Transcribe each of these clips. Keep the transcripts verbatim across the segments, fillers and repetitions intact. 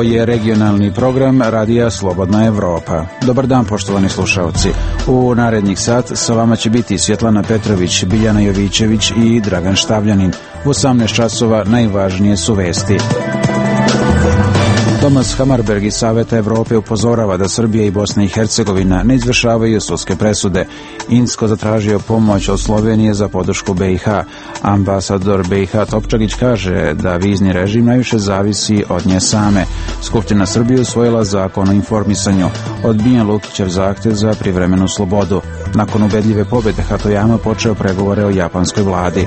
Ovo je regionalni program Radija Slobodna Evropa. Dobar dan, poštovani slušalci. U narednih sat sa vama će biti Svjetlana Petrović, Biljana Jovićević i Dragan Štavljanin. U osamnaest časova najvažnije su vesti. Thomas Hammarberg iz Saveta Evrope upozorava da Srbija i Bosna i Hercegovina ne izvršavaju sudske presude. Insko zatražio pomoć od Slovenije za podršku B i H. Ambasador B i H Topčagić kaže da vizni režim najviše zavisi od nje same. Skupština Srbije usvojila zakon o informisanju. Odbijen Lukićev zahtjev za privremenu slobodu. Nakon ubedljive pobjede Hatoyama počeo pregovore o japanskoj vladi.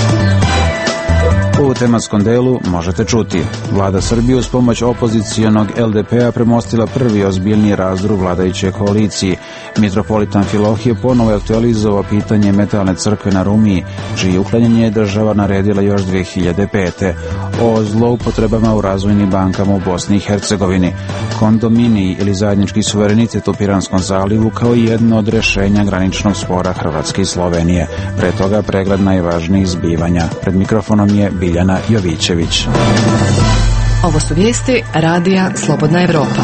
U tematskom delu možete čuti. Vlada Srbije uz pomoć opozicijonog L D P-a premostila prvi ozbiljni razdor u vladajućoj koaliciji. Mitropolitan Amfilohije ponovo je aktualizovao pitanje metalne crkve na Rumiji, čiji uklanjanje je država naredila još dve hiljade pete. O zloupotrebama u razvojnim bankama u Bosni i Hercegovini. Kondominiji ili zajednički suverenitet u Piranskom zalivu kao jedno od rješenja graničnog spora Hrvatske i Slovenije. Pre toga pregled najvažnijih zbivanja. Pred mikrofonom je Biljana Jovićević. Ovo su vijesti Radija Slobodna Evropa.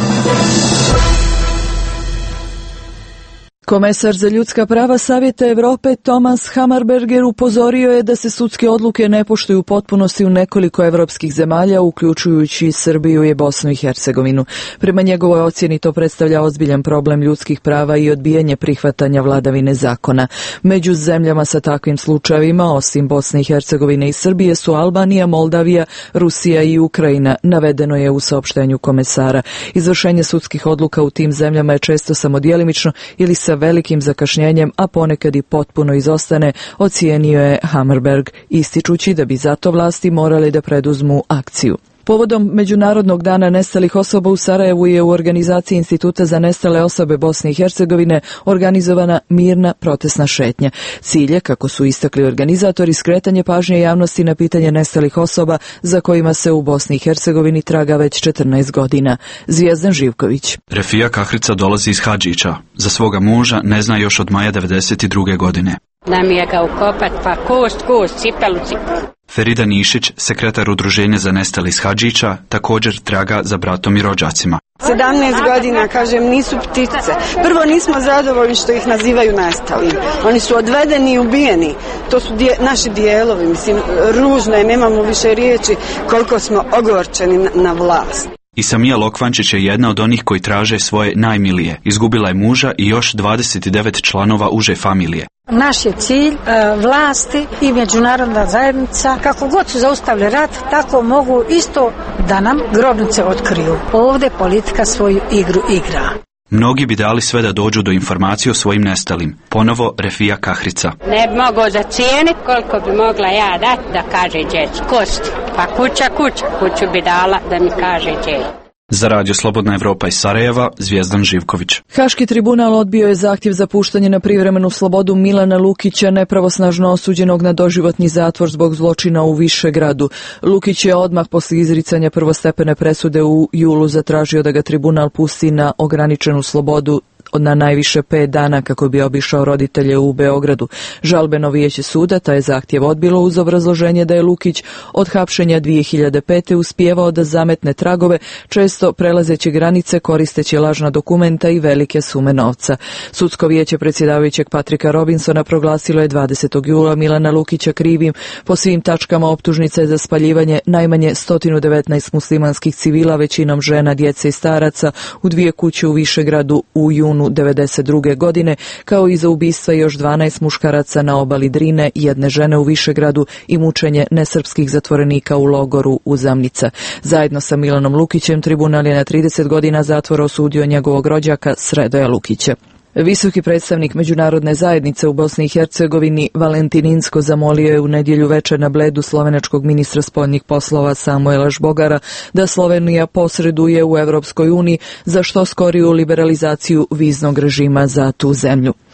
Komesar za ljudska prava Savjeta Evrope Thomas Hammarberger upozorio je da se sudske odluke ne poštuju u potpunosti u nekoliko evropskih zemalja, uključujući Srbiju i Bosnu i Hercegovinu. Prema njegovoj ocjeni to predstavlja ozbiljan problem ljudskih prava i odbijanje prihvatanja vladavine zakona. Među zemljama sa takvim slučajevima, osim Bosne i Hercegovine i Srbije, su Albanija, Moldavija, Rusija i Ukrajina, navedeno je u saopštenju komesara. Izvršenje sudskih odluka u tim zemljama je često samo djelimično ili sa velikim zakašnjenjem, a ponekad i potpuno izostane, ocijenio je Hammarberg, ističući da bi zato vlasti morali da preduzmu akciju. Povodom Međunarodnog dana nestalih osoba u Sarajevu je u organizaciji Instituta za nestale osobe Bosne i Hercegovine organizovana mirna protestna šetnja. Cilj je, kako su istakli organizatori, skretanje pažnje javnosti na pitanje nestalih osoba za kojima se u Bosni i Hercegovini traga već četrnaest godina. Zvijezdan Živković. Refija Kahrica dolazi iz Hadžića. Za svoga muža ne zna još od maja devedeset druge godine. Nam je ga ukopat, pa kost, kost, cipelu, cipelu. Ferida Nišić, sekretar Udruženja za nestali iz Hadžića, također traga za bratom i rođacima. sedamnaest godina, kažem, nisu ptice. Prvo, nismo zadovoljni što ih nazivaju nestalim. Oni su odvedeni i ubijeni. To su dje, naši dijelovi. Mislim, ružno je, nemamo više riječi koliko smo ogorčeni na, na vlast. I Samija Lokvančić je jedna od onih koji traže svoje najmilije. Izgubila je muža i još dvadeset devet članova uže familije. Naš je cilj e, vlasti i međunarodna zajednica, kako god su zaustavili rat, tako mogu isto da nam grobnice otkriju. Ovdje politika svoju igru igra. Mnogi bi dali sve da dođu do informacije o svojim nestalim. Ponovo Refija Kahrica. Ne bi mogao zacijeniti koliko bi mogla ja dati da kaže djeci. Kosti. Pa kuća, kuća. Kuću bi dala da mi kaže djeci. Za Radio Slobodna Evropa iz Sarajeva, Zvijezdan Živković. Haški tribunal odbio je zahtjev za puštanje na privremenu slobodu Milana Lukića, nepravosnažno osuđenog na doživotni zatvor zbog zločina u Višegradu. Lukić je odmah poslije izricanja prvostepene presude u julu zatražio da ga tribunal pusti na ograničenu slobodu na najviše pet dana kako bi obišao roditelje u Beogradu. Žalbeno vijeće suda taj je zahtjev odbilo uz obrazloženje da je Lukić od hapšenja dvije hiljade pete uspijevao da zametne tragove, često prelazeći granice koristeći lažna dokumenta i velike sume novca. Sudsko vijeće predsjedavajućeg Patrika Robinsona proglasilo je dvadesetog jula Milana Lukića krivim po svim tačkama optužnice za spaljivanje najmanje sto devetnaest muslimanskih civila, većinom žena, djece i staraca, u dvije kuće u Višegradu u junu devedeset druge godine, kao i za ubistva još dvanaest muškaraca na obali Drine, jedne žene u Višegradu i mučenje nesrpskih zatvorenika u logoru Uzamnica. Zajedno sa Milanom Lukićem tribunal je na trideset godina zatvora osudio njegovog rođaka Sredoja Lukića. Visoki predstavnik međunarodne zajednice u Bosni i Hercegovini Valentin Inzko zamolio je u nedjelju večer na Bledu slovenačkog ministra spoljnih poslova Samuela Žbogara da Slovenija posreduje u Europskoj uniji za što skoriju liberalizaciju viznog režima za tu zemlju.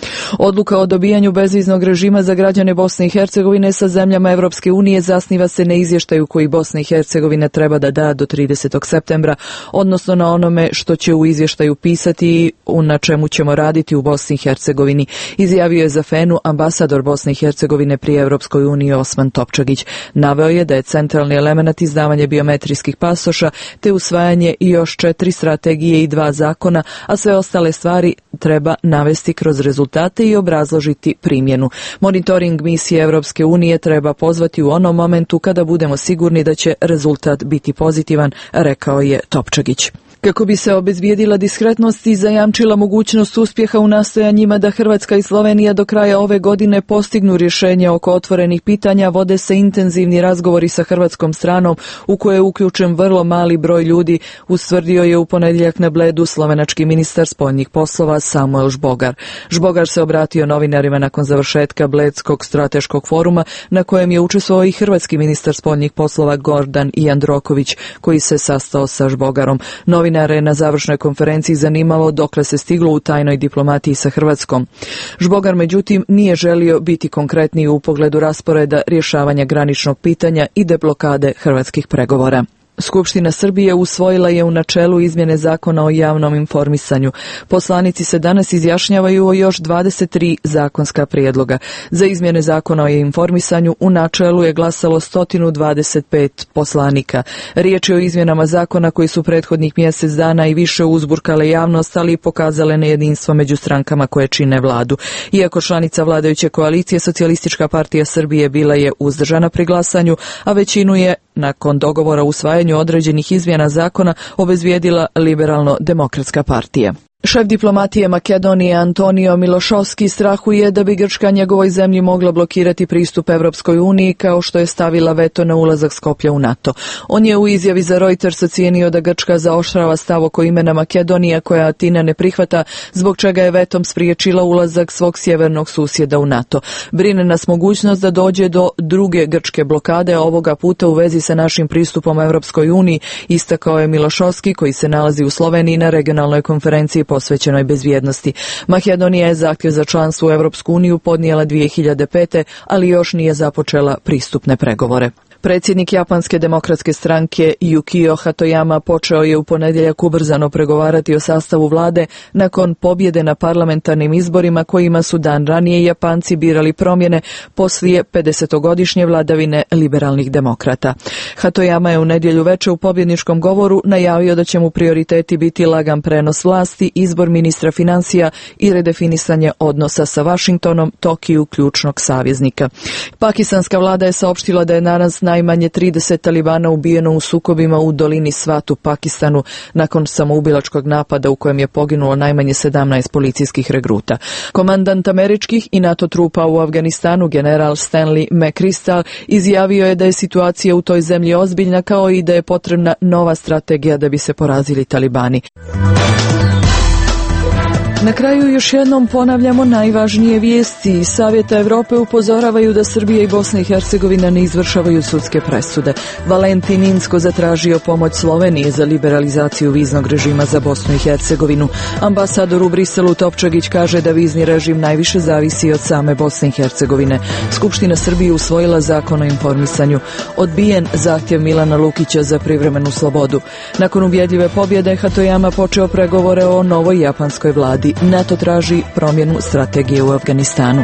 Odluka o dobijanju bezviznog režima za građane Bosne i Hercegovine sa zemljama Evropske unije zasniva se na izvještaju koji Bosna i Hercegovina treba da da do tridesetog septembra, odnosno na onome što će u izvještaju pisati i na čemu ćemo raditi u Bosni i Hercegovini, izjavio je za Fenu ambasador Bosne i Hercegovine pri Evropskoj uniji Osman Topčagić. Naveo je da je centralni element izdavanje biometrijskih pasoša te usvajanje i još četiri strategije i dva zakona, a sve ostale stvari treba navesti kroz rezultate i obrazložiti primjenu. Monitoring misije Evropske unije treba pozvati u onom momentu kada budemo sigurni da će rezultat biti pozitivan, rekao je Topčagić. Kako bi se obezbijedila diskretnost i zajamčila mogućnost uspjeha u nastojanjima da Hrvatska i Slovenija do kraja ove godine postignu rješenje oko otvorenih pitanja, vode se intenzivni razgovori sa hrvatskom stranom u koje je uključen vrlo mali broj ljudi, ustvrdio je u ponedjeljak na Bledu slovenački ministar spoljnih poslova Samuel Žbogar. Žbogar se obratio novinarima nakon završetka Bledskog strateškog foruma na kojem je učestvovao i hrvatski ministar spoljnih poslova Gordan Jandroković, koji se sastao sa Žbogarom. Novinare na završnoj konferenciji zanimalo dokle se stiglo u tajnoj diplomatiji sa Hrvatskom. Žbogar, međutim, nije želio biti konkretniji u pogledu rasporeda rješavanja graničnog pitanja i deblokade hrvatskih pregovora. Skupština Srbije usvojila je u načelu izmjene zakona o javnom informisanju. Poslanici se danas izjašnjavaju o još dvadeset tri zakonska prijedloga. Za izmjene zakona o informisanju u načelu je glasalo sto dvadeset pet poslanika. Riječ je o izmjenama zakona koji su prethodnih mjesec dana i više uzburkale javnost, ali i pokazale nejedinstvo među strankama koje čine vladu. Iako članica vladajuće koalicije, Socijalistička partija Srbije bila je uzdržana pri glasanju, a većinu je nakon dogovora o usvajanju određenih izmjena zakona obezbijedila Liberalno-demokratska partija. Šef diplomatije Makedonije Antonio Milošovski strahuje da bi Grčka njegovoj zemlji mogla blokirati pristup Evropskoj uniji kao što je stavila veto na ulazak Skoplja u NATO. On je u izjavi za Reuters ocijenio da Grčka zaoštrava stav oko imena Makedonija koja Atina ne prihvata, zbog čega je vetom spriječila ulazak svog sjevernog susjeda u NATO. Brine nas mogućnost da dođe do druge grčke blokade, ovoga puta u vezi sa našim pristupom Evropskoj uniji, istakao je Milošovski, koji se nalazi u Sloveniji na regionalnoj konferenciji posvećenoj bezbjednosti. Makedonija je zahtjev za članstvo u Evropsku uniju podnijela dvije hiljade pete. ali još nije započela pristupne pregovore. Predsjednik Japanske demokratske stranke Yukio Hatoyama počeo je u ponedjeljak ubrzano pregovarati o sastavu vlade nakon pobjede na parlamentarnim izborima kojima su dan ranije Japanci birali promjene poslije pedesetogodišnje vladavine liberalnih demokrata. Hatoyama je u nedjelju veče u pobjedničkom govoru najavio da će mu prioriteti biti lagan prenos vlasti, izbor ministra financija i redefinisanje odnosa sa Vašingtonom, Tokiju, ključnog saveznika. Pakistanska vlada je saopštila da je danas najmanje trideset talibana ubijeno u sukobima u dolini Svat u Pakistanu nakon samoubilačkog napada u kojem je poginulo najmanje sedamnaest policijskih regruta. Komandant američkih i NATO trupa u Afganistanu, general Stanley McChrystal, izjavio je da je situacija u toj zemlji ozbiljna, kao i da je potrebna nova strategija da bi se porazili talibani. Na kraju još jednom ponavljamo najvažnije vijesti. Savjeta Europe upozoravaju da Srbija i Bosna i Hercegovina ne izvršavaju sudske presude. Valentin Inzko zatražio pomoć Slovenije za liberalizaciju viznog režima za Bosnu i Hercegovinu. Ambasador u Briselu Topčagić kaže da vizni režim najviše zavisi od same Bosne i Hercegovine. Skupština Srbije usvojila zakon o informisanju. Odbijen zahtjev Milana Lukića za privremenu slobodu. Nakon ubjedljive pobjede Hatoyama počeo pregovore o novoj japanskoj vladi. NATO traži promjenu strategije u Afganistanu.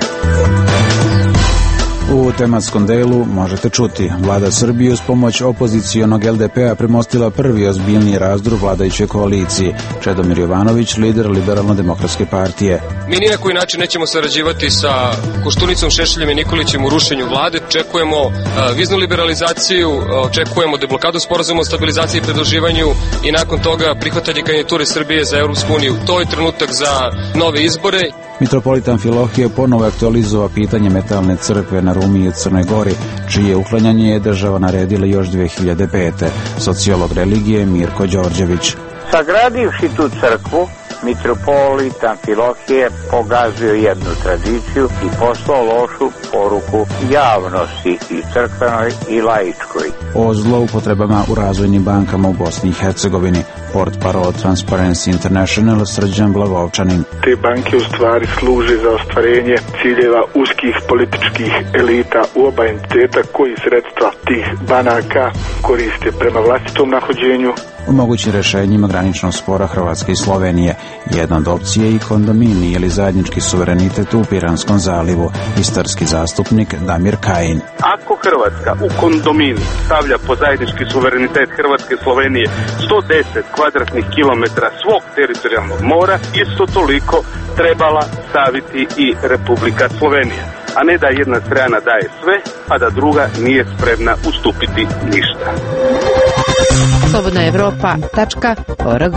U tematskom delu možete čuti: Vlada Srbije uz pomoć opozicijonog L D P-a premostila prvi ozbiljniji razdor vladajuće koalicije. Čedomir Jovanović, lider Liberalno-demokratske partije. Mi ni na koji način nećemo sarađivati sa Koštunicom, Šešeljem i Nikolićem u rušenju vlade. Očekujemo uh, viznu liberalizaciju, uh, očekujemo deblokadu sporazuma o stabilizaciji i pridruživanju i nakon toga prihvatanje kandidature Srbije za Europsku uniju. To je trenutak za nove izbore. Mitropolitan Filohije ponovo aktualizova pitanje metalne crkve na Rumi u Crnoj Gori, čije uklanjanje je država naredila još dvije hiljade pete. Sociolog religije Mirko Đorđević. Sagradivši tu crkvu, mitropolitan Filohije pogazio jednu tradiciju i poslao lošu poruku javnosti i crkvenoj i laičkoj. O zloupotrebama u razvojnim bankama u Bosni i Hercegovini. portparol Transparency International Srđan Blagovčanin. Te banke u stvari služe za ostvarenje ciljeva uskih političkih elita u oba entiteta koji sredstva tih banaka koriste prema vlastitom nahođenju. U mogućim rešenjima graničnog spora Hrvatske i Slovenije jedna od opcije je i kondomini ili zajednički suverenitet u Piranskom zalivu, istarski zastupnik Damir Kajin. Ako Hrvatska u kondomini stavlja po zajednički suverenitet Hrvatske i Slovenije sto deset kvadratnih kilometara svog teritorijalnog mora, isto toliko trebala staviti i Republika Slovenija, a ne da jedna strana daje sve, a da druga nije spremna ustupiti ništa. slobodna evropa tačka org.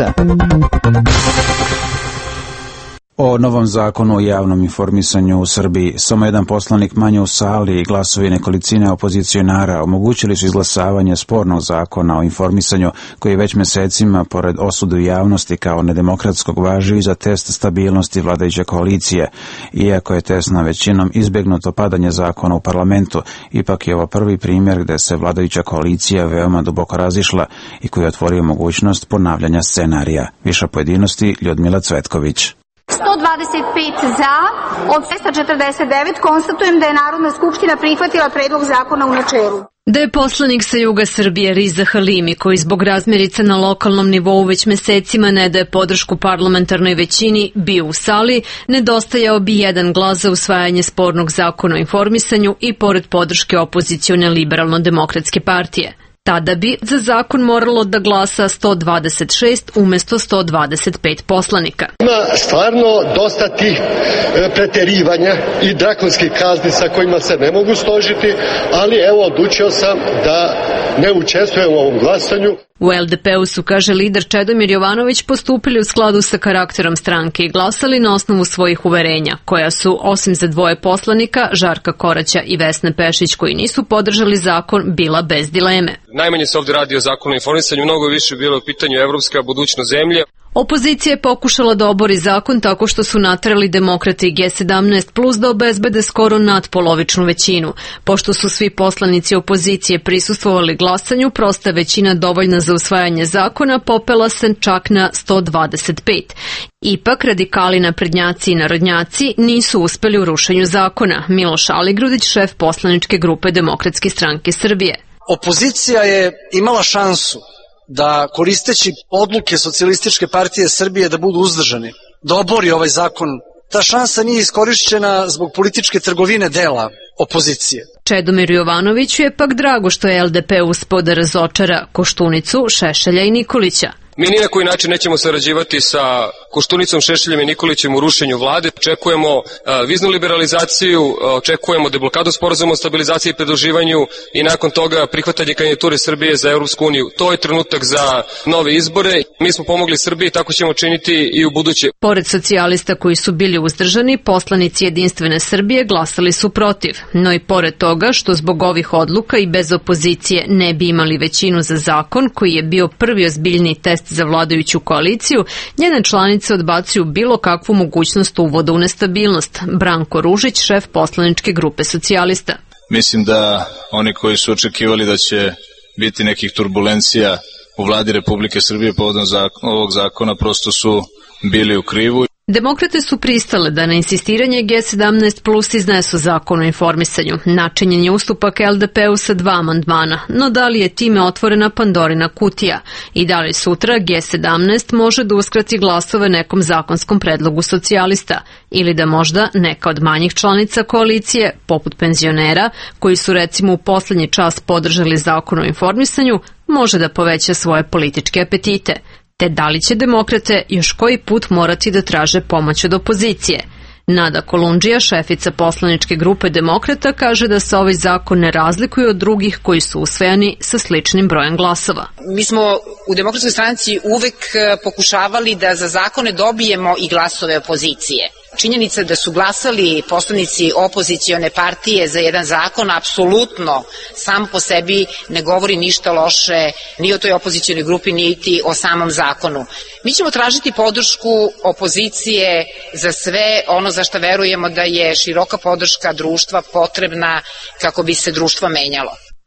O novom zakonu o javnom informisanju u Srbiji samo jedan poslanik manje u sali i glasovi nekolicine opozicionara omogućili su izglasavanje spornog zakona o informisanju koji već mesecima, pored osude u javnosti kao nedemokratskog, važi i za test stabilnosti vladajuće koalicije. Iako je tesnom većinom izbjegnuto padanje zakona u parlamentu, ipak je ovo prvi primjer gde se vladajuća koalicija veoma duboko razišla i koji je otvorio mogućnost ponavljanja scenarija. Više pojedinosti Ljudmila Cvetković. sto dvadeset pet za, od dvesta četrdeset devet konstatujem da je Narodna skupština prihvatila predlog zakona u načelu. Da je poslanik sa juga Srbije Riza Halimi, koji zbog razmirica na lokalnom nivou već mesecima ne daje podršku parlamentarnoj većini, bio u sali, nedostajao bi jedan glas za usvajanje spornog zakona o informisanju i pored podrške opozicione liberalno-demokratske partije. Tada bi za zakon moralo da glasa sto dvadeset šest umesto sto dvadeset pet poslanika. Ima stvarno dosta tih preterivanja i drakonskih kazni sa kojima se ne mogu složiti, ali evo odlučio sam da ne učestvujem u ovom glasanju. U el de pe u su, kaže lider Čedomir Jovanović, postupili u skladu sa karakterom stranke i glasali na osnovu svojih uverenja, koja su, osim za dvoje poslanika, Žarka Koraća i Vesne Pešić, koji nisu podržali zakon, bila bez dileme. Najmanje se ovdje radi o zakonu o informisanju, mnogo više bilo u pitanju evropska budućnost zemlje. Opozicija je pokušala da obori zakon tako što su naterali demokrate i ge sedamnaest plus da obezbede skoro nadpolovičnu većinu. Pošto su svi poslanici opozicije prisustvovali glasanju, prosta većina dovoljna za usvajanje zakona popela se čak na sto dvadeset pet. Ipak, radikali, naprednjaci i narodnjaci nisu uspeli u rušenju zakona. Miloš Aligrudić, šef poslaničke grupe Demokratske stranke Srbije. Opozicija je imala šansu da, koristeći odluke Socijalističke partije Srbije, da budu uzdržani, da obori ovaj zakon. Ta šansa nije iskorišćena zbog političke trgovine dela opozicije. Čedomiru Jovanoviću je pak drago što je el de pe uspeo da razočara Koštunicu, Šešelja i Nikolića. Mi ni na koji način nećemo sarađivati sa Koštunicom, Šešeljem i Nikolićem u rušenju vlade. Očekujemo viznu liberalizaciju, očekujemo deblokadu sporazuma o stabilizaciji i pridruživanju i nakon toga prihvatanje kandidature Srbije za Evropsku uniju. To je trenutak za nove izbore. Mi smo pomogli Srbiji, tako ćemo činiti i u buduće. Pored socijalista koji su bili uzdržani, poslanici Jedinstvene Srbije glasali su protiv. No i pored toga što zbog ovih odluka i bez opozicije ne bi imali većinu za zakon koji je bio prvi ozbiljni test za vladajuću koaliciju, njene članice odbacuju bilo kakvu mogućnost uvoda u nestabilnost. Branko Ružić, šef poslaničke grupe socijalista. Mislim da oni koji su očekivali da će biti nekih turbulencija u vladi Republike Srbije povodom ovog zakona prosto su bili u krivu. Demokrate su pristale da na insistiranje ge sedamnaest plus iznesu zakon o informisanju. Načinjen je ustupak el de pe u sa dva amandmana, no da li je time otvorena Pandorina kutija i da li sutra ge sedamnaest može da uskrati glasove nekom zakonskom predlogu socijalista ili da možda neka od manjih članica koalicije, poput penzionera, koji su recimo u poslednji čas podržali zakon o informisanju, može da poveća svoje političke apetite. Te da li će demokrate još koji put morati da traže pomoć od opozicije? Nada Kolundžija, šefica poslaničke grupe Demokrata, kaže da se ovaj zakon ne razlikuje od drugih koji su usvojeni sa sličnim brojem glasova. Mi smo u Demokratskoj stranci uvek pokušavali da za zakone dobijemo i glasove opozicije. Činjenica da su glasali poslanici opozicione partije za jedan zakon apsolutno sam po sebi ne govori ništa loše ni o toj opozicionoj grupi niti o samom zakonu. Mi ćemo tražiti podršku opozicije za sve ono za što verujemo da je široka podrška društva potrebna kako bi se društvo menjalo.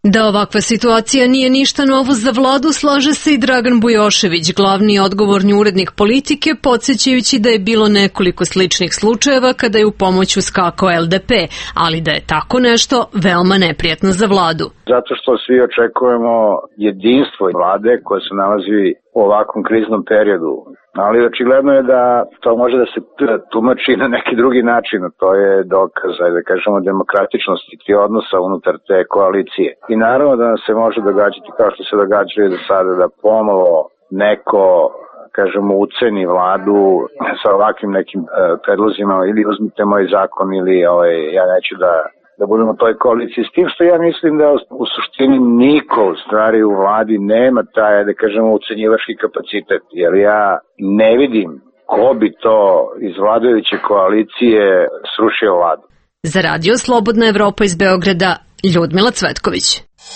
Da ovakva situacija nije ništa novo za vladu, slaže se i Dragan Bujošević, glavni odgovorni urednik Politike, podsjećajući da je bilo nekoliko sličnih slučajeva kada je u pomoć uskakao el de pe, ali da je tako nešto veoma neprijatno za vladu. Zato što svi očekujemo jedinstvo vlade koje se nalazi u ovakvom kriznom periodu. Ali očigledno je da to može da se tumači na neki drugi način, to je dokaz, da kažemo, demokratičnosti i odnosa unutar te koalicije. I naravno da nam se može događati kao što se događaju do sada, da pomalo neko, kažemo, uceni vladu sa ovakvim nekim uh, predlozima, ili uzmite moj zakon, ili ovaj, ja neću da da budemo u toj koaliciji, s tim što ja mislim da u suštini niko u stvari u vladi nema taj, da kažemo, ucenjivački kapacitet, jer ja ne vidim ko bi to iz vladajuće koalicije srušio vladu. Za Radio Slobodna Evropa iz Beograda, Ljudmila Cvetković.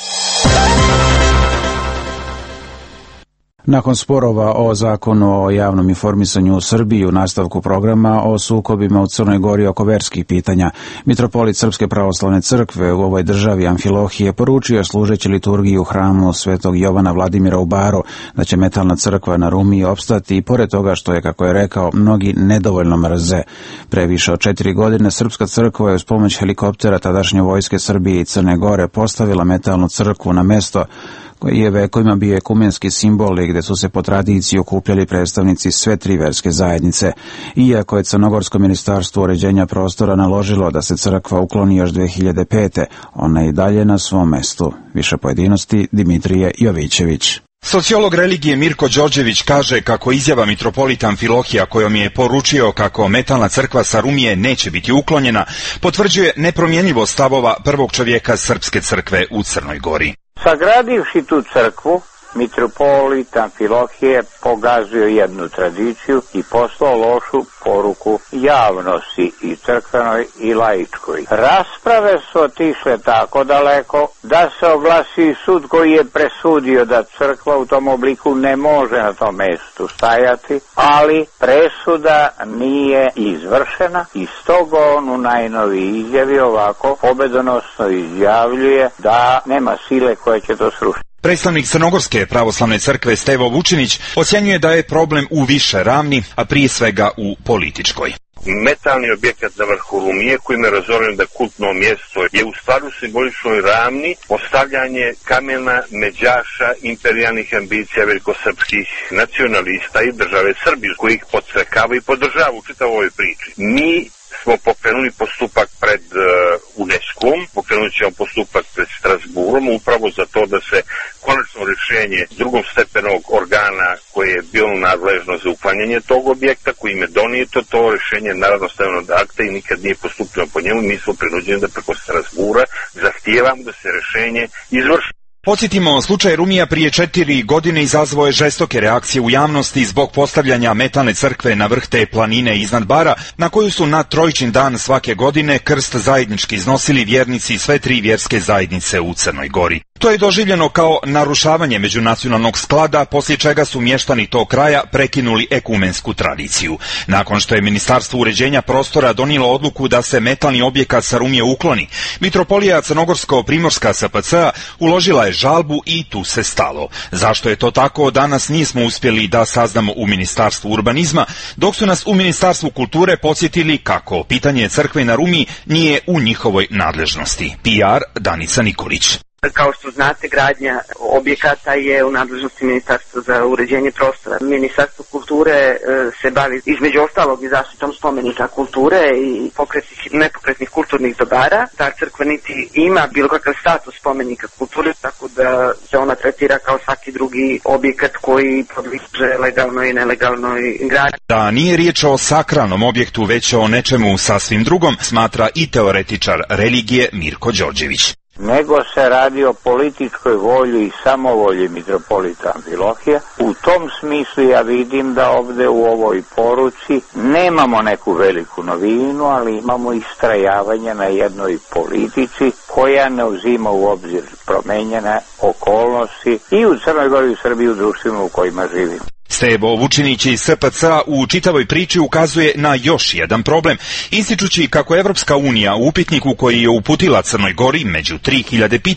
Nakon sporova o zakonu o javnom informisanju u Srbiji u nastavku programa o sukobima u Crnoj Gori oko verskih pitanja, mitropolit Srpske pravoslavne crkve u ovoj državi Amfilohije poručio služeći liturgiju u hramu Svetog Jovana Vladimira u Baru da će metalna crkva na Rumiji opstati i pored toga što je, kako je rekao, mnogi nedovoljno mrze. Pre više od četiri godine Srpska crkva je uz pomoć helikoptera tadašnje vojske Srbije i Crne Gore postavila metalnu crkvu na mesto koji je vekovima bio ekumenski simbol i gde su se po tradiciji okupljali predstavnici sve tri verske zajednice. Iako je Crnogorsko ministarstvo uređenja prostora naložilo da se crkva ukloni još dve hiljade pete. ona je i dalje na svom mestu. Više pojedinosti Dimitrije Jovićević. Sociolog religije Mirko Đorđević kaže kako izjava mitropolita Amfilohija kojom je poručio kako metalna crkva sa Rumije neće biti uklonjena, potvrđuje nepromjenjivost stavova prvog čovjeka Srpske crkve u Crnoj Gori. Sagradivši tu crkvu, mitropolit Amfilohije pogazio jednu tradiciju i poslao lošu poruku javnosti i crkvenoj i laičkoj. Rasprave su otišle tako daleko da se oglasi sud koji je presudio da crkva u tom obliku ne može na tom mjestu stajati, ali presuda nije izvršena i stoga on u najnoviji izjavi ovako pobedonosno izjavljuje da nema sile koja će to srušiti. Predstavnik Crnogorske pravoslavne crkve Stevo Vučinić ocjenjuje da je problem u više ravni, a prije svega u političkoj. Metalni objekat na vrhu Rumije, kojim je razoren da kultno mjesto je u stvari u simboličnoj ravni postavljanje kamena međaša imperijalnih ambicija velikosrpskih nacionalista i države Srbije, koji ih podstrekava i podržava u čitavoj ovoj priči. Mi smo pokrenuli postupak pred uh, UNESCO-om, pokrenut ćemo postupak pred Strasburom, upravo za to da se konačno rješenje drugog stepenog organa koje je bilo nadležno za uklanjanje tog objekta, kojim je donijeto to rješenje narodno stavljeno do akta i nikad nije postupljeno po njemu, mi smo prinuđeni da preko Strasbura zahtijevamo da se rješenje izvrši. Podsjetimo, slučaj Rumija prije četiri godine izazvao je žestoke reakcije u javnosti zbog postavljanja metalne crkve na vrh te planine iznad Bara, na koju su na Trojičin dan svake godine krst zajednički iznosili vjernici sve tri vjerske zajednice u Crnoj Gori. To je doživljeno kao narušavanje međunacionalnog sklada, poslije čega su mještani tog kraja prekinuli ekumensku tradiciju. Nakon što je Ministarstvo uređenja prostora donijelo odluku da se metalni objekat sa Rumije ukloni, mitropolija Crnogorsko-Primorska S P C uložila je žalbu i tu se stalo. Zašto je to tako, danas nismo uspjeli da saznamo u Ministarstvu urbanizma, dok su nas u Ministarstvu kulture podsjetili kako pitanje crkve na Rumiji nije u njihovoj nadležnosti. P R Danica Nikolić. Kao što znate, gradnja objekata je u nadležnosti Ministarstva za uređenje prostora. Ministarstvo kulture e, se bavi između ostalog i zaštitom spomenika kulture i pokretnih, nepokretnih kulturnih dobara. Ta crkva niti ima bilo kakav status spomenika kulture, tako da se ona tretira kao svaki drugi objekat koji podliježe legalnoj i nelegalnoj gradnji. Da nije riječ o sakralnom objektu, već o nečemu sasvim drugom, smatra i teoretičar religije Mirko Đorđević. Nego se radi o političkoj volji i samovolji mitropolita Amfilohija. U tom smislu ja vidim da ovdje u ovoj poruci nemamo neku veliku novinu, ali imamo istrajavanje na jednoj politici koja ne uzima u obzir promenjene okolnosti i u Crnoj Gori i u Srbiji u društvima u kojima živimo. Stevo Vučinić iz S P C u čitavoj priči ukazuje na još jedan problem, ističući kako Evropska unija u upitniku koji je uputila Crnoj Gori među tri hiljade pitanja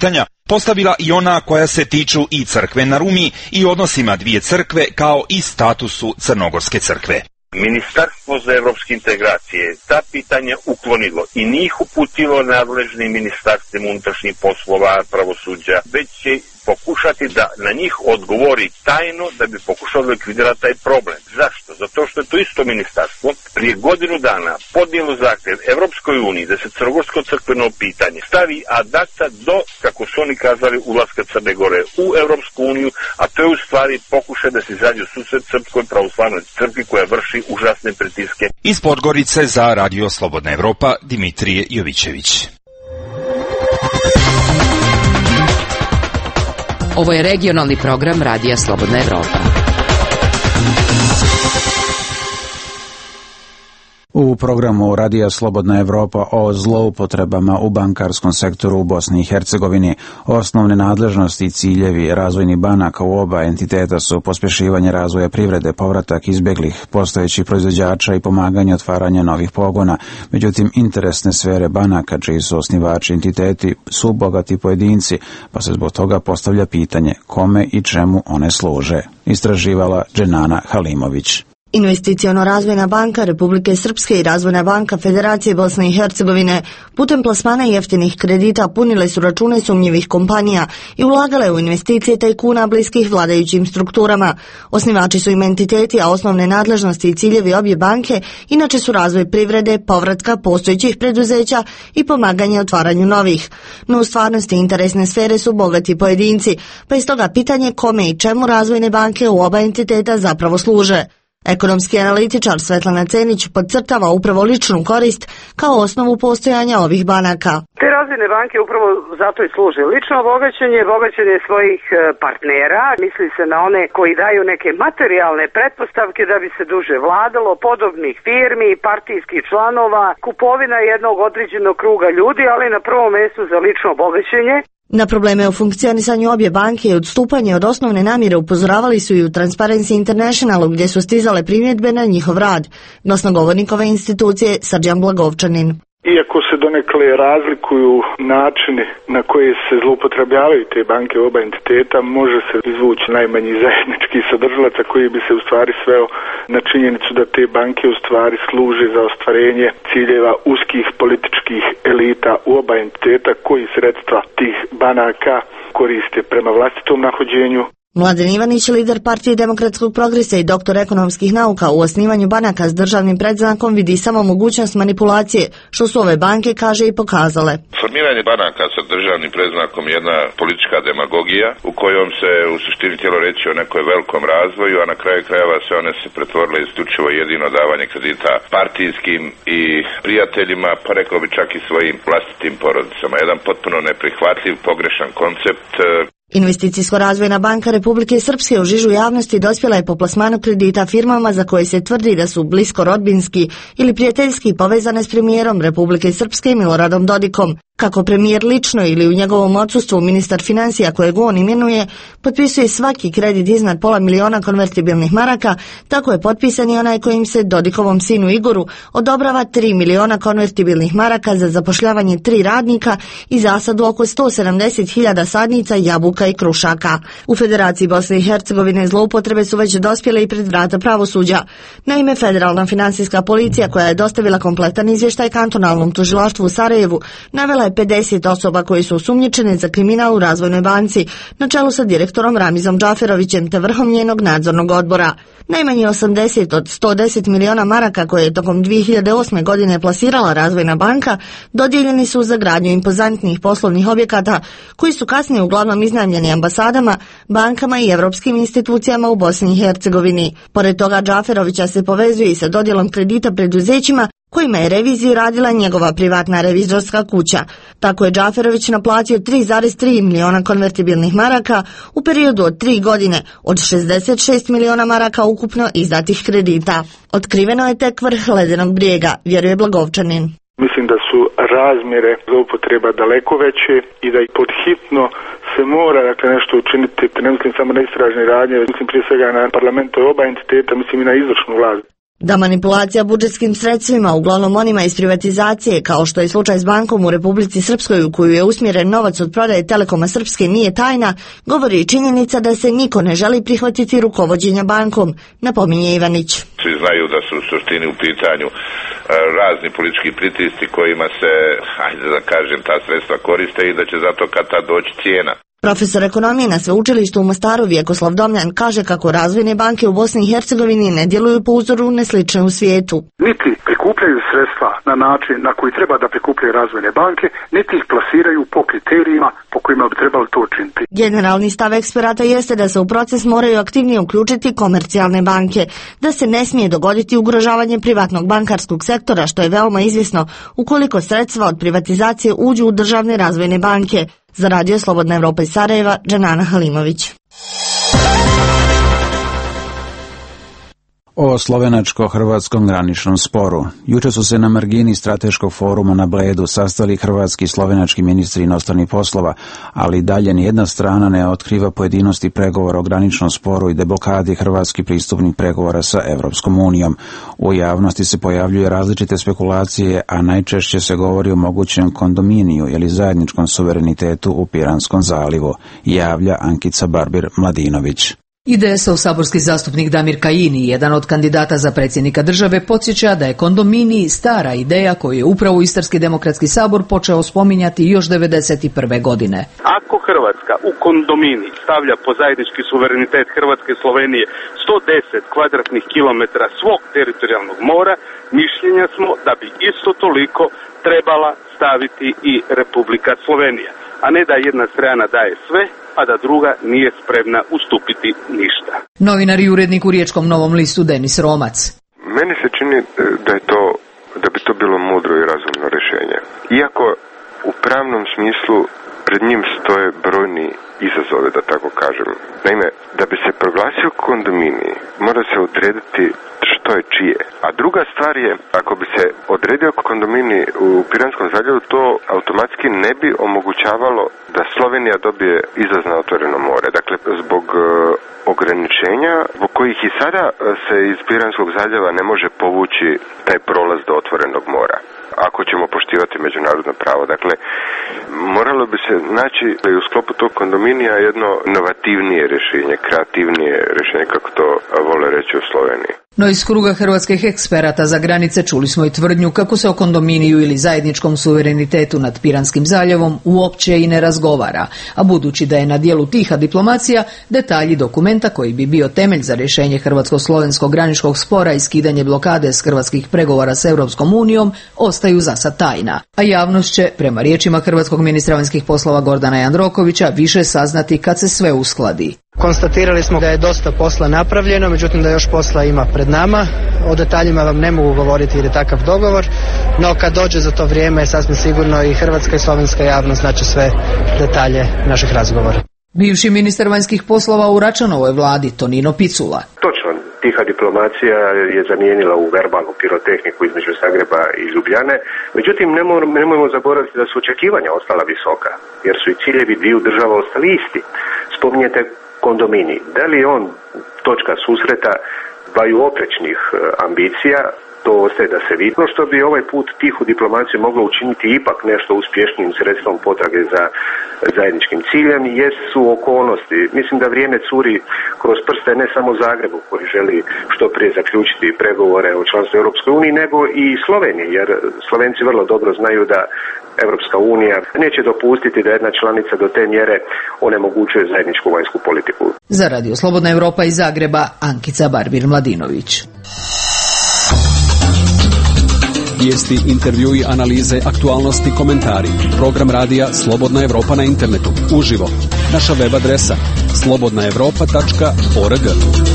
postavila i ona koja se tiču i crkve na Rumi i odnosima dvije crkve kao i statusu Crnogorske crkve. Ministarstvo za evropske integracije ta pitanja uklonilo i njih uputilo nadležnim ministarstvima unutrašnjih poslova, pravosuđa, već će pokušati da na njih odgovori tajno da bi pokušao da likvidira taj problem. Zašto? Zato što je to isto ministarstvo prije godinu dana podnijelo zahtjev Evropskoj uniji da se crnogorsko crkveno pitanje stavi ad acta do, kako su oni kazali, ulaska Crne Gore u Evropsku uniju, a to je u stvari pokušaj da se izađe u susret Srpskoj pravoslavnoj crkvi koja vrši užasne pritiske. Iz Podgorice za Radio Slobodna Evropa, Dimitrije Jovićević. Ovo je regionalni program Radija Slobodna Evropa. U programu Radija Slobodna Evropa o zloupotrebama u bankarskom sektoru u Bosni i Hercegovini. Osnovne nadležnosti i ciljevi razvojnih banaka u oba entiteta su pospješivanje razvoja privrede, povratak izbjeglih postojećih proizvođača i pomaganje otvaranja novih pogona. Međutim, interesne sfere banaka, čiji su osnivači entiteti, su bogati pojedinci, pa se zbog toga postavlja pitanje kome i čemu one služe. Istraživala Dženana Halimović. Investiciono-razvojna banka Republike Srpske i Razvojna banka Federacije Bosne i Hercegovine putem plasmana jeftinih kredita punile su račune sumnjivih kompanija i ulagale u investicije tajkuna bliskih vladajućim strukturama. Osnivači su im entiteti, a osnovne nadležnosti i ciljevi obje banke inače su razvoj privrede, povratka postojećih preduzeća i pomaganje otvaranju novih. No u stvarnosti interesne sfere su bogati pojedinci, pa iz toga pitanje kome i čemu razvojne banke u oba entiteta zapravo služe. Ekonomski analitičar Svetlana Cenić podcrtava upravo ličnu korist kao osnovu postojanja ovih banaka. Te razvojne banke upravo zato i služe. Lično bogaćenje, bogaćenje svojih partnera, misli se na one koji daju neke materijalne pretpostavke da bi se duže vladalo, podobnih firmi, partijskih članova, kupovina jednog određenog kruga ljudi, ali na prvom mjestu za lično bogaćenje. Na probleme u funkcionisanju obje banke i odstupanje od osnovne namjere upozoravali su i u Transparency Internationalu, gdje su stizale primjedbe na njihov rad. Glasnogovornik ove institucije Srđan Blagovčanin. Iako se donekle razlikuju načini na koje se zloupotrebljavaju te banke oba entiteta, može se izvući najmanji zajednički sadržalac koji bi se u stvari sveo na činjenicu da te banke u stvari služe za ostvarenje ciljeva uskih političkih elita u oba entiteta koji sredstva tih banaka koriste prema vlastitom nahođenju. Mladen Ivanić, lider Partije demokratskog progresa i doktor ekonomskih nauka, u osnivanju banaka s državnim predznakom vidi samo mogućnost manipulacije, što su ove banke, kaže, i pokazale. Formiranje banaka sa državnim predznakom je jedna politička demagogija u kojom se u suštini htjelo reći o nekoj velikom razvoju, a na kraju krajeva se one se pretvorile isključivo jedino davanje kredita partijskim i prijateljima, pa rekao bi čak i svojim vlastitim porodicama. Jedan potpuno neprihvatljiv, pogrešan koncept. Investicijsko-razvojna banka Republike Srpske u žižu javnosti dospjela je po plasmanu kredita firmama za koje se tvrdi da su blisko rodbinski ili prijateljski povezane s premijerom Republike Srpske Miloradom Dodikom. Kako premijer lično ili u njegovom odsustvu ministar financija kojeg on imenuje potpisuje svaki kredit iznad pola miliona konvertibilnih maraka, tako je potpisan i onaj kojim se Dodikovom sinu Igoru odobrava tri miliona konvertibilnih maraka za zapošljavanje tri radnika i zasadu oko sto sedamdeset hiljada sadnica, jabuka i krušaka. U Federaciji Bosne i Hercegovine zloupotrebe su već dospjele i pred vrata pravosuđa. Naime, Federalna finansijska policija, koja je dostavila kompletan izvještaj kantonalnom tužilaštvu u Sarajevu, navela je pedeset osoba koji su osumnjičene za kriminal u Razvojnoj banci, na čelu sa direktorom Ramizom Džaferovićem te vrhom njenog nadzornog odbora. Najmanje osamdeset od sto deset miliona maraka koje je tokom dvije hiljade osme. godine plasirala Razvojna banka dodijeljeni su za gradnju impozantnih poslovnih objekata koji su kasnije uglavnom iznajmljeni ambasadama, bankama i evropskim institucijama u Bosni i Hercegovini. Pored toga Džaferovića se povezuje i sa dodjelom kredita preduzećima kojima je reviziju radila njegova privatna revizorska kuća. Tako je Džaferović naplatio tri zarez tri miliona konvertibilnih maraka u periodu od tri godine od šezdeset šest miliona maraka ukupno izdatih kredita. Otkriveno je tek vrh ledenog brijega, vjeruje Blagovčanin. Mislim da su razmjere zloupotreba daleko veće i da i podhitno se mora dakle, nešto učiniti. Ne mislim samo na istražne radnje, mislim prije svega na parlamentu oba entiteta, mislim i na izvršnu vlast. Da manipulacija budžetskim sredstvima, uglavnom onima iz privatizacije, kao što je slučaj s bankom u Republici Srpskoj u koju je usmjeren novac od prodaje Telekoma Srpske, nije tajna, govori i činjenica da se niko ne želi prihvatiti rukovođenja bankom, napominje Ivanić. Svi znaju da su u suštini u pitanju razni politički pritisci kojima se, ajde da kažem, ta sredstva koriste i da će zato kad tad doći cijena. Profesor ekonomije na sveučilištu u Mostaru Vjekoslav Domljan kaže kako razvojne banke u Bosni i Hercegovini ne djeluju po uzoru neslične u svijetu. Niti prikupljaju sredstva na način na koji treba da prikupljaju razvojne banke, niti ih plasiraju po kriterijima po kojima bi trebali to učiniti. Generalni stav eksperata jeste da se u proces moraju aktivnije uključiti komercijalne banke, da se ne smije dogoditi ugrožavanje privatnog bankarskog sektora, što je veoma izvjesno ukoliko sredstva od privatizacije uđu u državne razvojne banke. Za Radio Slobodna Evropa iz Sarajeva, Džanana Halimović. O slovenačko-hrvatskom graničnom sporu. Juče su se na margini strateškog foruma na Bledu sastali hrvatski i slovenački ministri inostranih poslova, ali dalje nijedna strana ne otkriva pojedinosti pregovora o graničnom sporu i deblokadi hrvatskih pristupnih pregovora sa Evropskom unijom. U javnosti se pojavljuju različite spekulacije, a najčešće se govori o mogućem kondominiju ili zajedničkom suverenitetu u Piranskom zalivu, javlja Ankica Barbir-Mladinović. I D S-ov saborski zastupnik Damir Kajini, jedan od kandidata za predsjednika države, podsjeća da je kondominij stara ideja koju je upravo Istarski demokratski sabor počeo spominjati još devedeset prve godine. Ako Hrvatska u kondominij stavlja po zajednički suverenitet Hrvatske i Slovenije sto deset kvadratnih kilometara svog teritorijalnog mora, mišljenja smo da bi isto toliko trebala staviti i Republika Slovenija, a ne da jedna strana daje sve, a da druga nije spremna ustupiti ništa. Novinar i urednik u Riječkom Novom listu Denis Romac. Meni se čini da je to, da bi to bilo mudro i razumno rješenje. Iako u pravnom smislu pred njim stoje brojni izazove, da tako kažem. Naime, da bi se proglasio kondominij, mora se odrediti što je čije. A druga stvar je, ako bi se odredio kondominij u Piranskom zaljevu, to automatski ne bi omogućavalo da Slovenija dobije izlaz na otvoreno more. Dakle, zbog uh, ograničenja, zbog kojih i sada se iz Piranskog zaljeva ne može povući taj prolaz do otvorenog mora, ako ćemo poštivati međunarodno pravo. Dakle, moralo bi se naći u sklopu tog kondominija jedno inovativnije rješenje, kreativnije rješenje, kako to vole reći u Sloveniji. No iz kruga hrvatskih eksperata za granice čuli smo i tvrdnju kako se o kondominiju ili zajedničkom suverenitetu nad Piranskim zaljevom uopće i ne razgovara, a budući da je na dijelu tiha diplomacija, detalji dokumenta koji bi bio temelj za rješenje hrvatsko-slovenskog graničkog spora i skidanje blokade s hrvatskih pregovora s Europskom unijom ostaju zasad tajna, a javnost će, prema riječima hrvatskog ministra vanjskih poslova Gordana Jandrokovića, više saznati kad se sve uskladi. Konstatirali smo da je dosta posla napravljeno, međutim da još posla ima pred nama. O detaljima vam ne mogu govoriti jer je takav dogovor, no kad dođe za to vrijeme, sasvim sigurno i hrvatska i slovenska javnost znaće sve detalje naših razgovora. Bivši ministar vanjskih poslova u Račanovoj vladi, Tonino Picula. Točno, tiha diplomacija je zamijenila u verbalnu pirotehniku između Zagreba i Ljubljane, međutim nemojmo zaboraviti da su očekivanja ostala visoka, jer su i ciljevi dviju država ostali isti. Spominjete kondominij. Da li je on točka susreta dvaju oprečnih ambicija, to ostaje da se vidi. No što bi ovaj put tihu diplomaciju moglo učiniti ipak nešto uspješnijim sredstvom potrage za zajedničkim ciljem, jesu okolnosti. Mislim da vrijeme curi kroz prste ne samo Zagrebu koji želi što prije zaključiti pregovore o članstvu Europskoj uniji, nego i Sloveniji, jer Slovenci vrlo dobro znaju da Europska unija neće dopustiti da jedna članica do te mjere onemogućuje zajedničku vanjsku politiku. Za Radio Slobodna Evropa iz Zagreba, Ankica Barbir-Mladinović. Vijesti, intervjui, analize, aktualnosti, komentari. Program radija Slobodna Evropa na internetu. Uživo. Naša web adresa slobodna evropa tačka org.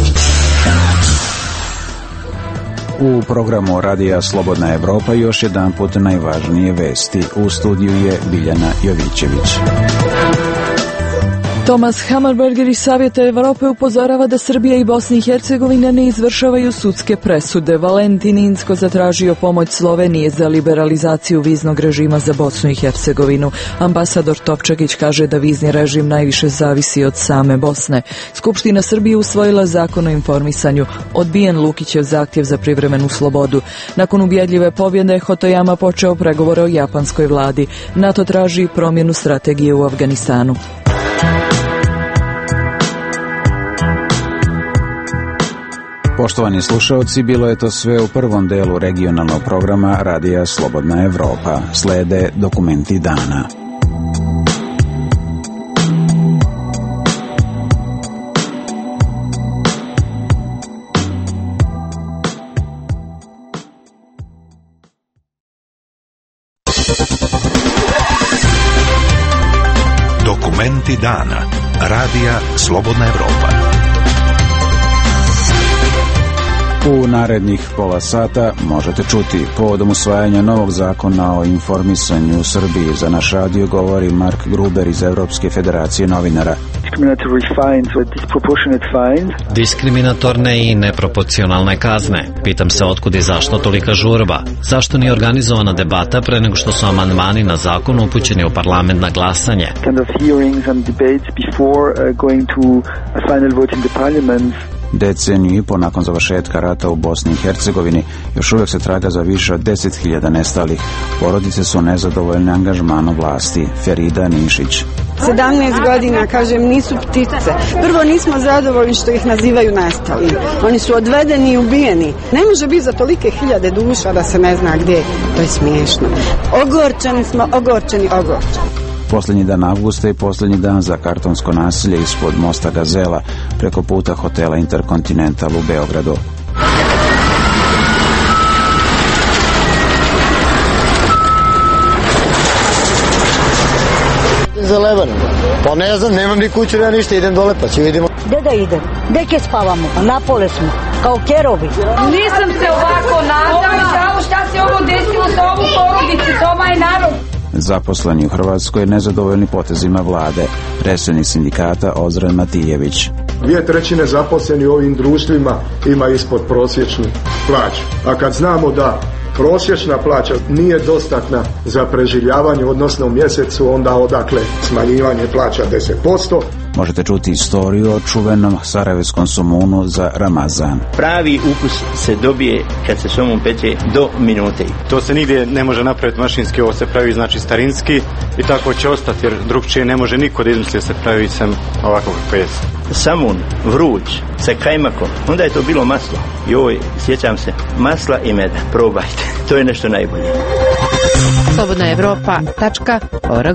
U programu radija Slobodna Evropa još jedan put najvažnije vesti. U studiju je Biljana Jovićević. Tomas Hammarberger iz Savjeta Evrope upozorava da Srbija i Bosna i Hercegovina ne izvršavaju sudske presude. Valentin Inzko zatražio pomoć Slovenije za liberalizaciju viznog režima za Bosnu i Hercegovinu. Ambasador Topčagić kaže da vizni režim najviše zavisi od same Bosne. Skupština Srbije usvojila zakon o informisanju. Odbijen Lukićev zahtjev za privremenu slobodu. Nakon ubjedljive pobjede Hotoyama počeo pregovore o japanskoj vladi. NATO traži promjenu strategije u Afganistanu. Poštovani slušalci, bilo je to sve u prvom delu regionalnog programa Radija Slobodna Evropa. Slede dokumenti dana. Dokumenti dana. Radija Slobodna Evropa. U narednih pola sata možete čuti povodom usvajanja novog zakona o informisanju u Srbiji. Za naš radio govori Mark Gruber iz Evropske federacije novinara. Diskriminatorne i neproporcionalne kazne. Pitam se otkud i zašto tolika žurba. Zašto nije organizovana debata pre nego što su amandmani na zakon upućeni u parlament na glasanje? Deceniju i po nakon završetka rata u Bosni i Hercegovini još uvijek se traga za više od deset hiljada nestalih. Porodice su nezadovoljne angažmanom vlasti. Ferida Nišić. sedamnaest godina, kažem, nisu ptice. Prvo, nismo zadovoljni što ih nazivaju nestali. Oni su odvedeni i ubijeni. Ne može biti za tolike hiljade duša da se ne zna gdje. To je smiješno. Ogorčeni smo, ogorčeni, ogorčeni. Posljednji dan avgusta i posljednji dan za kartonsko nasilje ispod mosta Gazela preko puta hotela Intercontinental u Beogradu. Za Lebanon. Pa ne znam, nemam ni kuću, nema ništa, idem dole pa će vidimo. Gde da idem? Gde spavamo? Na pole smo, kao kerovi. Nisam se ovako nadala, šta se ovo desilo sa ovom porodici, doma je narod. Zaposleni u Hrvatskoj nezadovoljni potezima vlade. Predsjednik sindikata Ozren Matijević. Dvije trećine zaposleni u ovim društvima ima ispod prosječnu plaću. A kad znamo da prosječna plaća nije dostatna za preživljavanje, odnosno u mjesecu, onda odakle smanjivanje plaća deset posto. Možete čuti istoriju o čuvenom sarajevskom somunu za Ramazan. Pravi ukus se dobije kad se somun peče do minute. To se nigdje ne može napraviti mašinski, ovo se pravi znači starinski i tako će ostati, jer drugčije ne može niko da izmisli da se pravi sam ovako kako je. Samun, vruć, sa kajmakom, onda je to bilo maslo. I ovo, sjećam se, masla i meda. Probajte, to je nešto najbolje. Slobodna Evropa tačka org.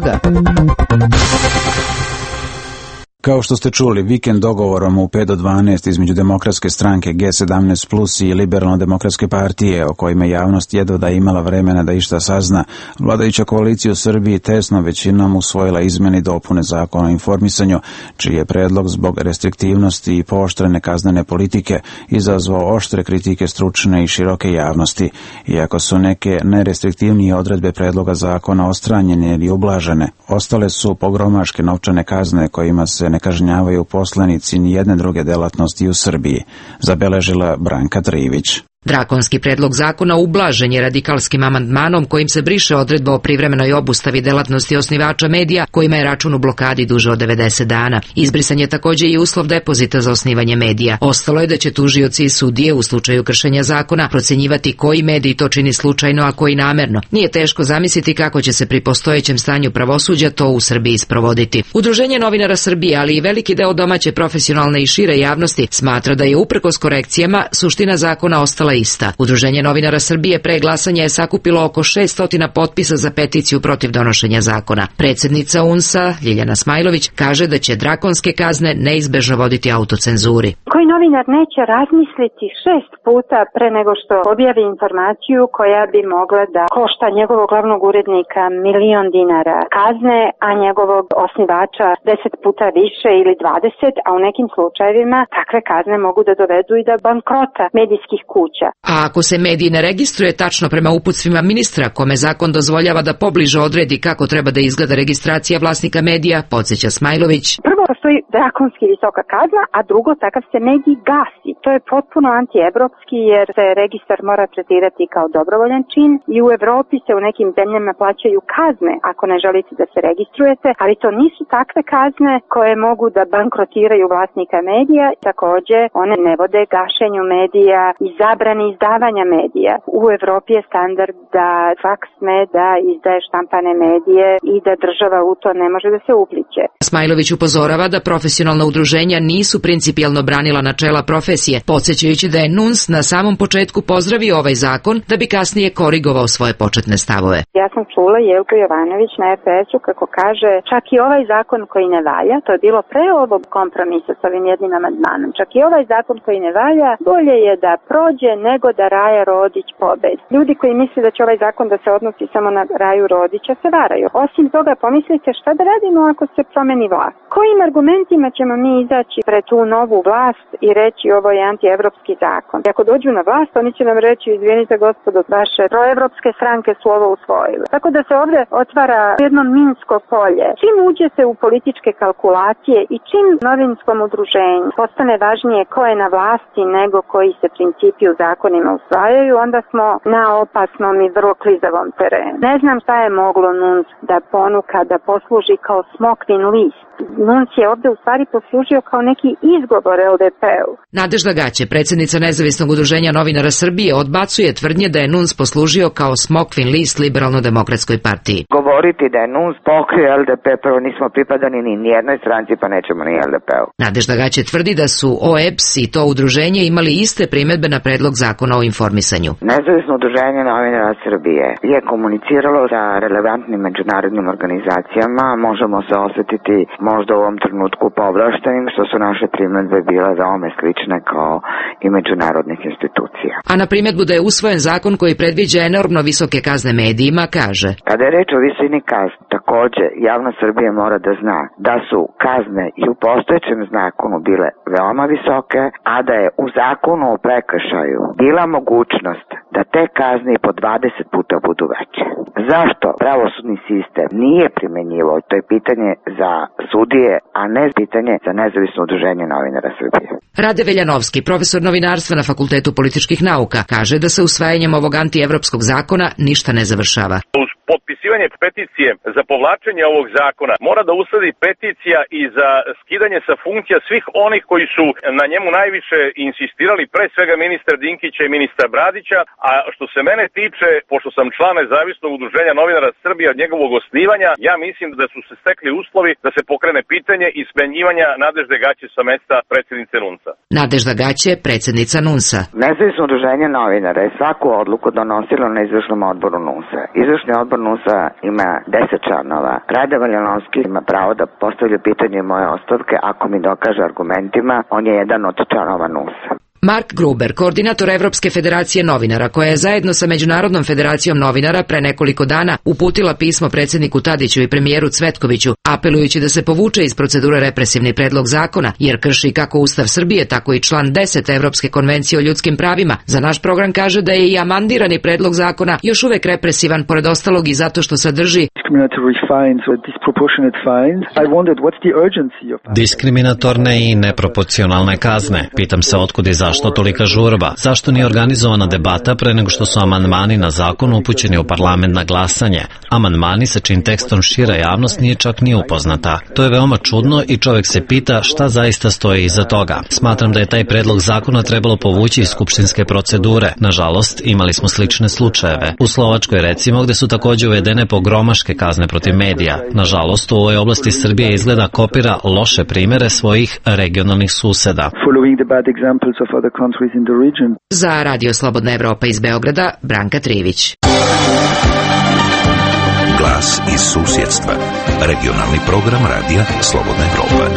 Kao što ste čuli, vikend dogovorom u pet do dvanaest između Demokratske stranke G sedamnaest plus i Liberalno-demokratske partije, o kojima javnost jedva da je imala vremena da išta sazna, vladajuća koalicija u Srbiji tesnom većinom usvojila izmene i dopune zakona o informisanju, čiji je predlog zbog restriktivnosti i pooštrene kaznene politike izazvao oštre kritike stručne i široke javnosti. Iako su neke nerestriktivnije odredbe predloga zakona ostranjene ili ublažene, ostale su pogromaške novčane kazne kojima se ne kažnjavaju poslanici ni jedne druge delatnosti u Srbiji, zabeležila Branka Trivić. Drakonski predlog zakona ublažen je radikalskim amandmanom kojim se briše odredba o privremenoj obustavi delatnosti osnivača medija kojima je račun u blokadi duže od devedeset dana. Izbrisan je također i uslov depozita za osnivanje medija. Ostalo je da će tužioci i sudije u slučaju kršenja zakona procenjivati koji medij to čini slučajno, a koji namerno. Nije teško zamisliti kako će se pri postojećem stanju pravosuđa to u Srbiji sprovoditi. Udruženje novinara Srbije, ali i veliki deo domaće profesionalne i šire javnosti smatra da je uprkos korekcijama suština zakona ostala ista. Udruženje novinara Srbije pre glasanja je sakupilo oko šesto potpisa za peticiju protiv donošenja zakona. Predsjednica U N S-a, Ljiljana Smajlović, kaže da će drakonske kazne neizbežno voditi autocenzuri. Koji novinar neće razmisliti šest puta pre nego što objavi informaciju koja bi mogla da košta njegovog glavnog urednika milion dinara kazne, a njegovog osnivača deset puta više ili dvadeset, a u nekim slučajevima takve kazne mogu da dovedu i do bankrota medijskih kuća. A ako se medij ne registruje tačno prema uputstvima ministra, kome zakon dozvoljava da pobliže odredi kako treba da izgleda registracija vlasnika medija, podsjeća Smajlović. Prvo postoji drakonski visoka kazna, a drugo, takav se medij gasi. To je potpuno antievropski jer se registar mora tretirati kao dobrovoljan čin i u Evropi se u nekim zemljama plaćaju kazne ako ne želite da se registrujete, ali to nisu takve kazne koje mogu da bankrotiraju vlasnika medija. Takođe, one ne vode gašenju medija i zabrani izdavanja medija. U Evropi je standard da svak sme da izdaje štampane medije i da država u to ne može da se upliće. Smajlović upozorava da profesionalna udruženja nisu principijelno branila načela profesije, podsjećajući da je N U N S na samom početku pozdravio ovaj zakon da bi kasnije korigovao svoje početne stavove. Ja sam čula Jelku Jovanović na R T S-u kako kaže čak i ovaj zakon koji ne valja, to je bilo pre ovog kompromisa sa ovim jednim amandmanom, čak i ovaj zakon koji ne valja, bolje je da prođe nego da Raja Rodić pobedi. Ljudi koji misle da će ovaj zakon da se odnosi samo na Raju Rodića se varaju. Osim toga, pomislite šta da radimo ako se promeni vlast. Kojim argumentima ćemo mi izaći pred tu novu vlast i reći ovo je antievropski zakon? I ako dođu na vlast, oni će nam reći, izvinite gospodo, vaše proevropske stranke su ovo usvojile. Tako da se ovdje otvara jedno minsko polje. Čim uđete u političke kalkulacije i čim novinskom udruženju postane važnije ko je na vlasti nego koji se principi u zakonima usvajaju, onda smo na opasnom i vrlo klizavom terenu. Ne znam šta je moglo N U N S da ponuka da posluži kao smokvin list. N U N S je ovdje u stvari poslužio kao neki izgovor L D P-u. Nadežda Gaće, predsjednica Nezavisnog udruženja novinara Srbije, odbacuje tvrdnje da je N U N S poslužio kao smokvin list Liberalno-demokratskoj partiji. Govoriti da je N U N S pokrio L D P, prvo nismo pripadani ni nijednoj stranci, pa nećemo ni L D P-u. Nadežda Gaće tvrdi da su O E B S i to udruženje imali iste primjedbe na predlog zakona o informisanju. Nezavisno udruženje novinara Srbije je komuniciralo sa relevantnim međunarodnim organizacijama, možemo se osjetiti možda u ovom trenutku povlaštenim, što su naše primjedbe bile veoma slične kao i međunarodnih institucija. A na primjedbu da je usvojen zakon koji predviđa enormno visoke kazne medijima, kaže: Kada je reč o visini kazni, takođe javnost Srbije mora da zna da su kazne i u postojećem zakonu bile veoma visoke, a da je u zakonu o prekršaju bila mogućnost da te kazne po dvadeset puta budu veće. Zašto pravosudni sistem nije primenjivao? To je pitanje za sudije, a ne pitanje za Nezavisno udruženje novinara Srbije. Rade Veljanovski, profesor novinarstva na Fakultetu političkih nauka, kaže da se usvajanjem ovog antievropskog zakona ništa ne završava. Uz potpisivanje peticije za povlačenje ovog zakona mora da usledi peticija i za skidanje sa funkcija svih onih koji su na njemu najviše insistirali, pre svega ministra Dinkića i ministra Bradića, a što se mene tiče, pošto sam član Nezavisnog udruženja novinara Srbije od njegovog osnivanja, ja mislim da su se stekli uslovi da se pokrene pitanje i smenjivanja Nadežde Gaće sa mesta predsjednice N U N S-a. Nadežda Gaće, predsjednica N U N S-a. Nezavisno udruženje novinara je svaku odluku donosilo na izvršnom odboru N U N S-a. Izvršni odbor N U N S-a ima deset članova. Rade Veljanovski ima pravo da postavlja pitanje moje ostavke ako mi dokaže argumentima. On je jedan od članova N U N S-a. Mark Gruber, koordinator Evropske federacije novinara, koja je zajedno sa Međunarodnom federacijom novinara pre nekoliko dana uputila pismo predsjedniku Tadiću i premijeru Cvetkoviću, apelujući da se povuče iz procedure represivni predlog zakona, jer krši kako Ustav Srbije, tako i član deset Evropske konvencije o ljudskim pravima. Za naš program kaže da je i amandirani predlog zakona još uvek represivan, pored ostalog i zato što sadrži diskriminatorne i neproporcionalne kazne. Pitam se otkud i zašto tolika žurba? Zašto nije organizovana debata pre nego što su amandmani na zakon upućeni u parlament na glasanje? Amandmani sa čim tekstom šira javnost nije čak ni upoznata. To je veoma čudno i čovjek se pita šta zaista stoji iza toga. Smatram da je taj predlog zakona trebalo povući iz skupštinske procedure. Nažalost, imali smo slične slučajeve. U Slovačkoj recimo, gde su takođe uvedene pogromaške kazne protiv medija. Nažalost, u ovoj oblasti Srbija izgleda kopira loše primere svojih regionalnih suseda. Za Radio Slobodna Evropa iz Beograda, Branka Trivić. Glas iz susjedstva. Regionalni program Radija Slobodna Evropa.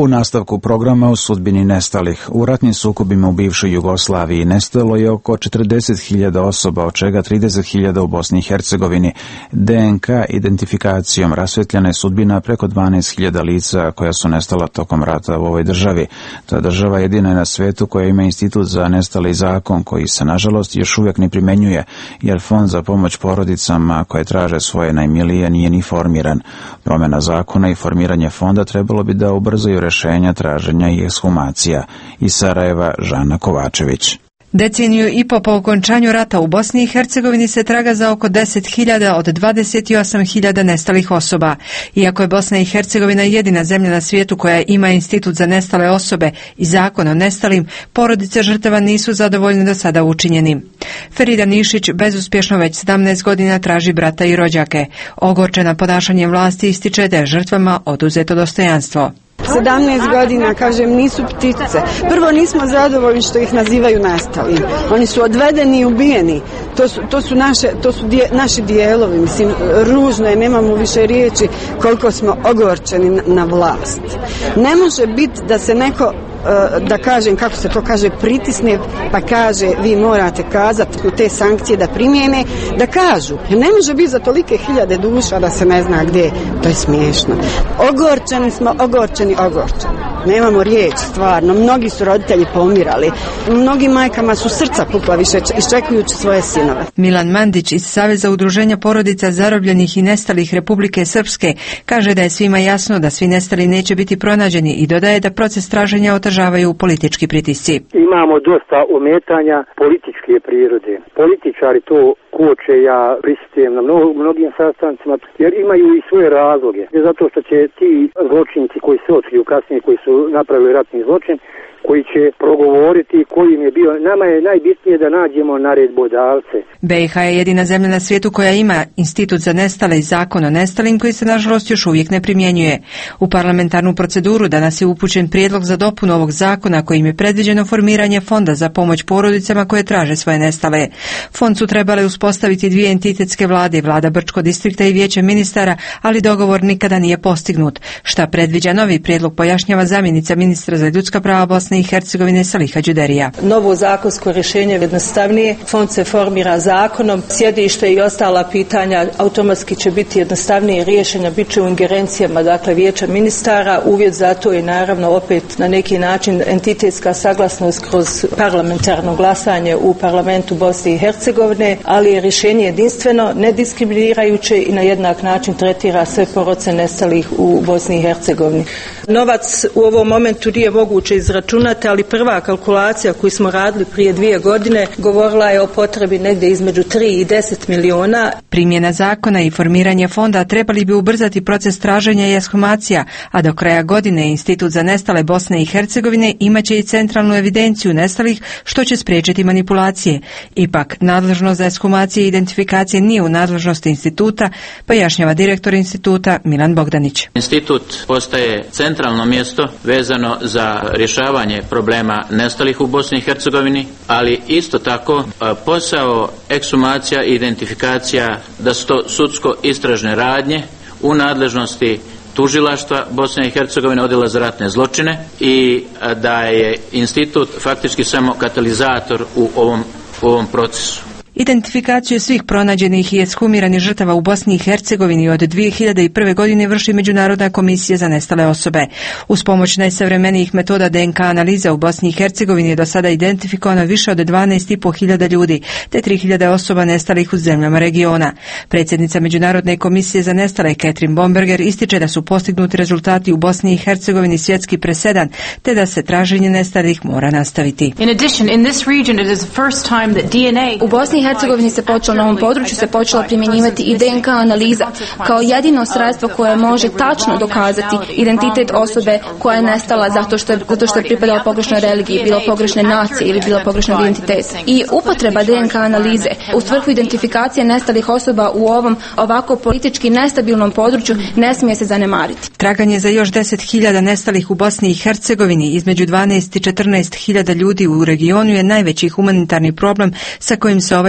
U nastavku programa o sudbini nestalih, u ratnim sukobima u bivšoj Jugoslaviji nestalo je oko četrdeset hiljada osoba, od čega trideset hiljada u Bosni i Hercegovini. D N K identifikacijom rasvetljena je sudbina preko dvanaest hiljada lica koja su nestala tokom rata u ovoj državi. Ta država jedina je na svetu koja ima institut za nestali zakon koji se nažalost još uvijek ne primenjuje, jer fond za pomoć porodicama koje traže svoje najmilije nije ni formiran. Promjena zakona i formiranje fonda trebalo bi da ubrzaju rješenja traženja i ekshumacija. Iz Sarajeva, Žana Kovačević. Deceniju i po po okončanju rata u Bosni i Hercegovini se traga za oko deset hiljada od dvadeset osam hiljada nestalih osoba. Iako je Bosna i Hercegovina jedina zemlja na svijetu koja ima institut za nestale osobe i zakon o nestalim, porodice žrtava nisu zadovoljne do sada učinjenim. Ferida Nišić bezuspješno već sedamnaest godina traži brata i rođake. Ogorčena ponašanjem vlasti ističe da je žrtvama oduzeto dostojanstvo. sedamnaest godina, kažem, nisu ptice. Prvo nismo zadovoljni što ih nazivaju nestalim. Oni su odvedeni i ubijeni. To su, to su, naše, to su dje, naši dijelovi. Mislim, ružno je, nemamo više riječi koliko smo ogorčeni na, na vlast. Ne može biti da se neko, da kažem, kako se to kaže, pritisne pa kaže vi morate kazati te sankcije da primijene, da kažu. Ne može biti za tolike hiljade duša da se ne zna gdje. To je smiješno. Ogorčeni smo, ogorčeni, ogorčeni. Nemamo riječ, stvarno. Mnogi su roditelji pomirali. Mnogim majkama su srca pukla više iščekujući svoje sinove. Milan Mandić iz Saveza udruženja porodica zarobljenih i nestalih Republike Srpske kaže da je svima jasno da svi nestali neće biti pronađeni i dodaje da proces traženja otežavaju politički pritisci. Imamo dosta ometanja političke prirode. Političari to koče, ja prisjetim na mnogo, mnogim sastancima, jer imaju i svoje razloge. Zato što će ti zločinci koji se otkriju kasnije, koji su napravili ratni zločin, koji će progovoriti koji im je bio. Nama je najbitnije da nađemo naredbodavce. B i H je jedina zemlja na svijetu koja ima institut za nestale i zakon o nestalim koji se nažalost još uvijek ne primjenjuje. U parlamentarnu proceduru danas je upućen prijedlog za dopunu ovog zakona kojim je predviđeno formiranje fonda za pomoć porodicama koje traže svoje nestale. Fond su trebale uspostaviti dvije entitetske vlade, vlada Brčko distrikta i vijeće ministara, ali dogovor nikada nije postignut. Šta predviđa novi prijedlog pojašnjava zamjenica ministra za ljudska prava Bosne i Hercegovine Saliha Đuderija. Novo zakonsko rješenje je jednostavnije. Fond se formira zakonom. Sjedište i ostala pitanja automatski će biti jednostavnije riješenja, bit će u ingerencijama dakle vijeća ministara. Uvjet za to je naravno opet na neki način entitetska saglasnost kroz parlamentarno glasanje u parlamentu Bosne i Hercegovine, ali je rješenje jedinstveno, nediskriminirajuće i na jednak način tretira sve porodce nestalih u Bosni i Hercegovini. Novac u ovom momentu nije moguće izračunati, ali prva kalkulacija koju smo radili prije dvije godine govorila je o potrebi negdje između tri i deset miliona. Primjena zakona i formiranje fonda trebali bi ubrzati proces traženja i ekshumacija, a do kraja godine Institut za nestale Bosne i Hercegovine imaće i centralnu evidenciju nestalih, što će spriječiti manipulacije. Ipak, nadležnost za ekshumacije i identifikacije nije u nadležnosti instituta, pojašnjava direktor instituta Milan Bogdanić. Institut postaje centralno mjesto vezano za rješavanje problema nestalih u Bosni i Hercegovini, ali isto tako posao ekshumacija i identifikacija da su to sudsko istražne radnje u nadležnosti tužilaštva Bosne i Hercegovine, odjela za ratne zločine, i da je institut faktički samo katalizator u ovom, u ovom procesu. Identifikaciju svih pronađenih i ekshumiranih žrtava u Bosni i Hercegovini od dvije hiljade prve. godine vrši Međunarodna komisija za nestale osobe. Uz pomoć najsavremenijih metoda D N K analiza u Bosni i Hercegovini je do sada identifikovano više od dvanaest i po hiljada ljudi, te tri hiljade osoba nestalih u zemljama regiona. Predsjednica Međunarodne komisije za nestale Catherine Bomberger ističe da su postignuti rezultati u Bosni i Hercegovini svjetski presedan, te da se traženje nestalih mora nastaviti. In addition, in this region it is the first time that D N A u Bosni i Hercegovini se počelo na ovom području se počela primjenjivati i D N K analiza kao jedino sredstvo koje može tačno dokazati identitet osobe koja je nestala zato što je, zato što je pripadala pogrešnoj religiji, bilo pogrešne nacije ili bilo pogrešnog identiteta. I upotreba D N K analize u svrhu identifikacije nestalih osoba u ovom ovako politički nestabilnom području ne smije se zanemariti. Traganje za još deset hiljada nestalih u Bosni i Hercegovini, između dvanaest i četrnaest hiljada ljudi u regionu, je najveći humanitarni problem sa kojim se ovaj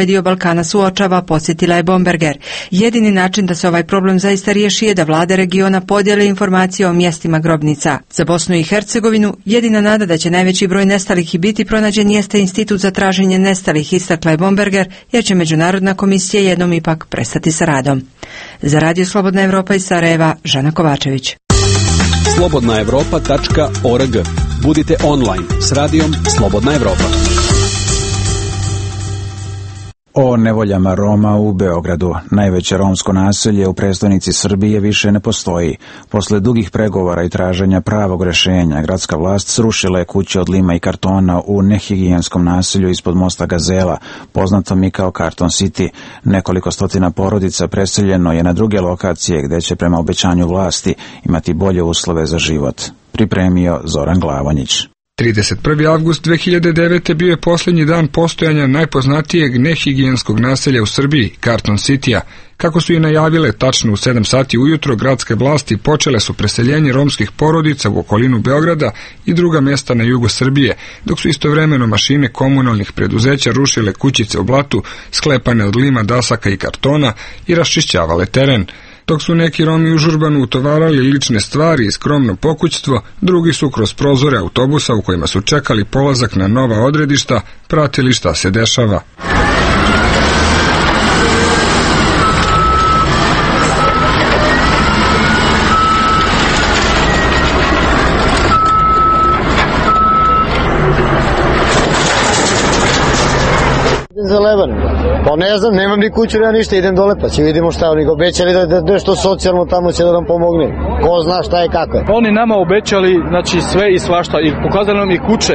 ovaj dio Balkana suočava, podsjetila je Bomberger. Jedini način da se ovaj problem zaista riješi je da vlade regiona podijele informacije o mjestima grobnica. Za Bosnu i Hercegovinu jedina nada da će najveći broj nestalih i biti pronađen jeste Institut za traženje nestalih, istakla je Bomberger, jer će Međunarodna komisija jednom ipak prestati sa radom. Za Radio Slobodna Evropa iz Sarajeva, Žana Kovačević. slobodna evropa tačka org. Budite online s radijom Slobodna Evropa. O nevoljama Roma u Beogradu. Najveće romsko naselje u prestonici Srbije više ne postoji. Posle dugih pregovora i traženja pravog rešenja, gradska vlast srušila je kuće od lima i kartona u nehigijenskom naselju ispod mosta Gazela, poznatom i kao Karton City. Nekoliko stotina porodica preseljeno je na druge lokacije gde će prema obećanju vlasti imati bolje uslove za život. Pripremio Zoran Glavonjić. trideset prvi avgust dve hiljade devete. bio je posljednji dan postojanja najpoznatijeg nehigijenskog naselja u Srbiji, Karton City-a. Kako su i najavile, tačno u sedam sati ujutro gradske vlasti počele su preseljenje romskih porodica u okolinu Beograda i druga mjesta na jugu Srbije, dok su istovremeno mašine komunalnih preduzeća rušile kućice u blatu, sklepane od lima, dasaka i kartona i raščišćavale teren. Dok su neki Romi u žurbanu utovarali lične stvari i skromno pokućstvo, drugi su kroz prozore autobusa u kojima su čekali polazak na nova odredišta pratili šta se dešava. Za Leban. Pa ne znam, nemam ni kuću, ja ništa, idem dole pa će vidimo šta oni obećali da, da nešto socijalno tamo će da nam pomogne. Ko zna šta je kako je. Oni nama obećali znači sve i svašta i pokazali nam i kuće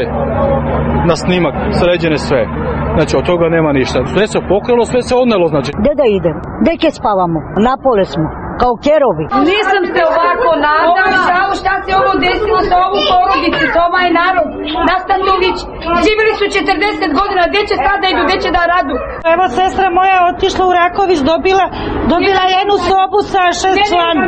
na snimak, sređene sve. Znači od toga nema ništa. Sve se pokralo, sve se odnelo znači. Gde da idem? Gde ke spavamo? Napole smo. Kao kerovi. Nisam se ovako nadala, žao šta se ovo desilo sa ovu porodicu, sa ovaj narod. Nastatović, živjeli su četrdeset godina, gde će sada idu, gde će da radu? Evo sestra moja otišla u Raković, dobila, dobila jednu sobu sa šest člana.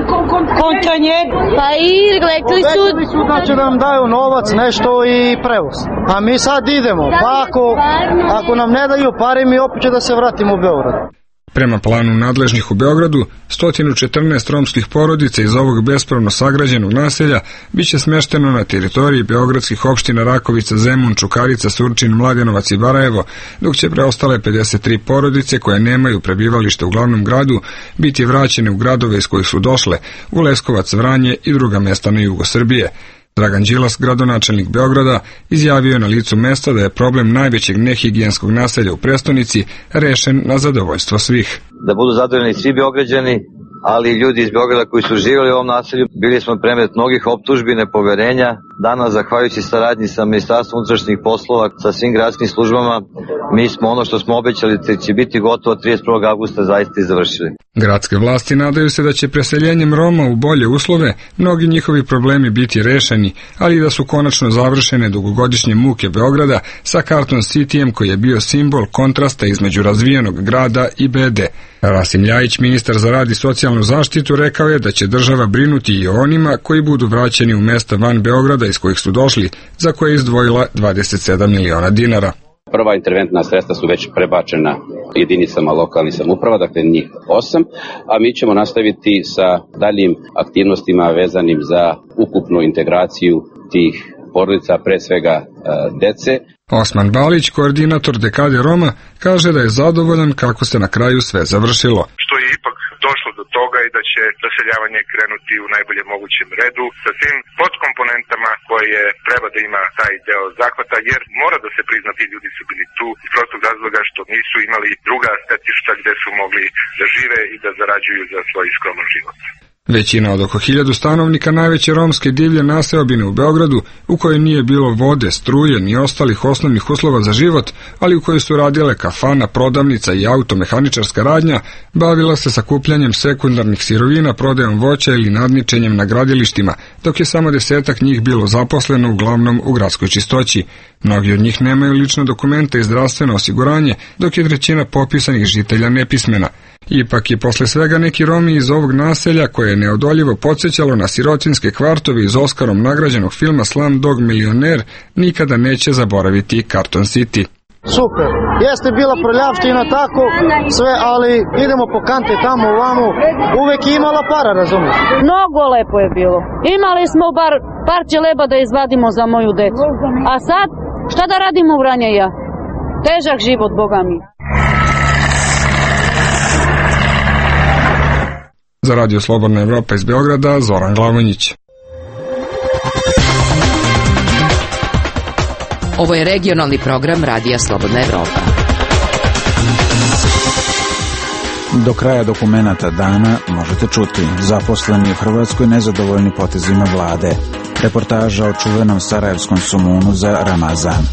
Kontonjer. Pa i rekli su... Rekli su da će nam daju novac, nešto i prevoz. A mi sad idemo, pa ako, ako nam ne daju pare, mi opet će da se vratimo u Beograd. Prema planu nadležnih u Beogradu, sto četrnaest romskih porodica iz ovog bespravno sagrađenog naselja biće smešteno na teritoriji beogradskih opština Rakovica, Zemun, Čukarica, Surčin, Mladenovac i Barajevo, dok će preostale pedeset tri porodice koje nemaju prebivalište u glavnom gradu biti vraćene u gradove iz kojih su došle, u Leskovac, Vranje i druga mesta na jugu Srbije. Dragan Đilas, gradonačelnik Beograda, izjavio je na licu mesta da je problem najvećeg nehigijenskog naselja u prestonici rešen na zadovoljstvo svih. Da budu zadovoljni svi Beograđani, ali i ljudi iz Beograda koji su živjeli u ovom naselju. Bili smo predmet mnogih optužbi, nepoverenja. Danas, zahvaljujući saradnji sa Ministarstvom unutrašnjih poslova, sa svim gradskim službama, mi smo ono što smo obećali da će biti gotovo trideset prvog avgusta zaista i završili. Gradske vlasti nadaju se da će preseljenjem Roma u bolje uslove mnogi njihovi problemi biti rešeni, ali i da su konačno završene dugogodišnje muke Beograda sa Karton Cityjem koji je bio simbol kontrasta između razvijenog grada i bede. Rasim Ljajić, ministar za rad i socijalnu zaštitu, rekao je da će država brinuti i o onima koji budu vraćeni u mesta van Beograda iz kojih su došli, za koje je izdvojila dvadeset sedam miliona dinara. Prva interventna sredstva su već prebačena jedinicama lokalnih samouprava, dakle njih osam, a mi ćemo nastaviti sa daljim aktivnostima vezanim za ukupnu integraciju tih porodica, pre svega e, dece. Osman Balić, koordinator dekade Roma, kaže da je zadovoljan kako se na kraju sve završilo. Što je ipak došlo do toga i da će doseljavanje krenuti u najboljem mogućem redu sa svim podkomponentama koje treba da ima taj deo zahvata, jer mora da se priznati, ljudi su bili tu iz prostog razloga što nisu imali druga stecišta gde su mogli da žive i da zarađuju za svoj skroman život. Većina od oko hiljadu stanovnika najveće romske divlje naseobine u Beogradu, u kojoj nije bilo vode, struje ni ostalih osnovnih uslova za život, ali u kojoj su radile kafana, prodavnica i automehaničarska radnja, bavila se sakupljanjem sekundarnih sirovina, prodajom voća ili nadničenjem na gradilištima, dok je samo desetak njih bilo zaposleno uglavnom u gradskoj čistoći. Mnogi od njih nemaju lična dokumenta i zdravstveno osiguranje, dok je trećina popisanih žitelja nepismena. Ipak i posle svega neki Romi iz ovog naselja, koje je neodoljivo podsjećalo na sirotinske kvartove iz Oskarom nagrađenog filma Slumdog Milioner, nikada neće zaboraviti Karton City. super. Jeste bila prljavština tako, sve, ali idemo po kante tamo, ovamo, uvek je imala para, razumiješ? Mnogo lepo je bilo. Imali smo bar parče leba da izvadimo za moju decu. A sad, šta da radimo u Vranje ja? Težak život, Boga mi. Za Radio Slobodna Evropa iz Beograda, Zoran Glavonjić. Ovo je regionalni program Radija Slobodna Evropa. Do kraja dokumenata dana možete čuti: zaposleni u Hrvatskoj nezadovoljni potezima vlade. Reportaža o čuvenom sarajevskom sumunu za Ramazan.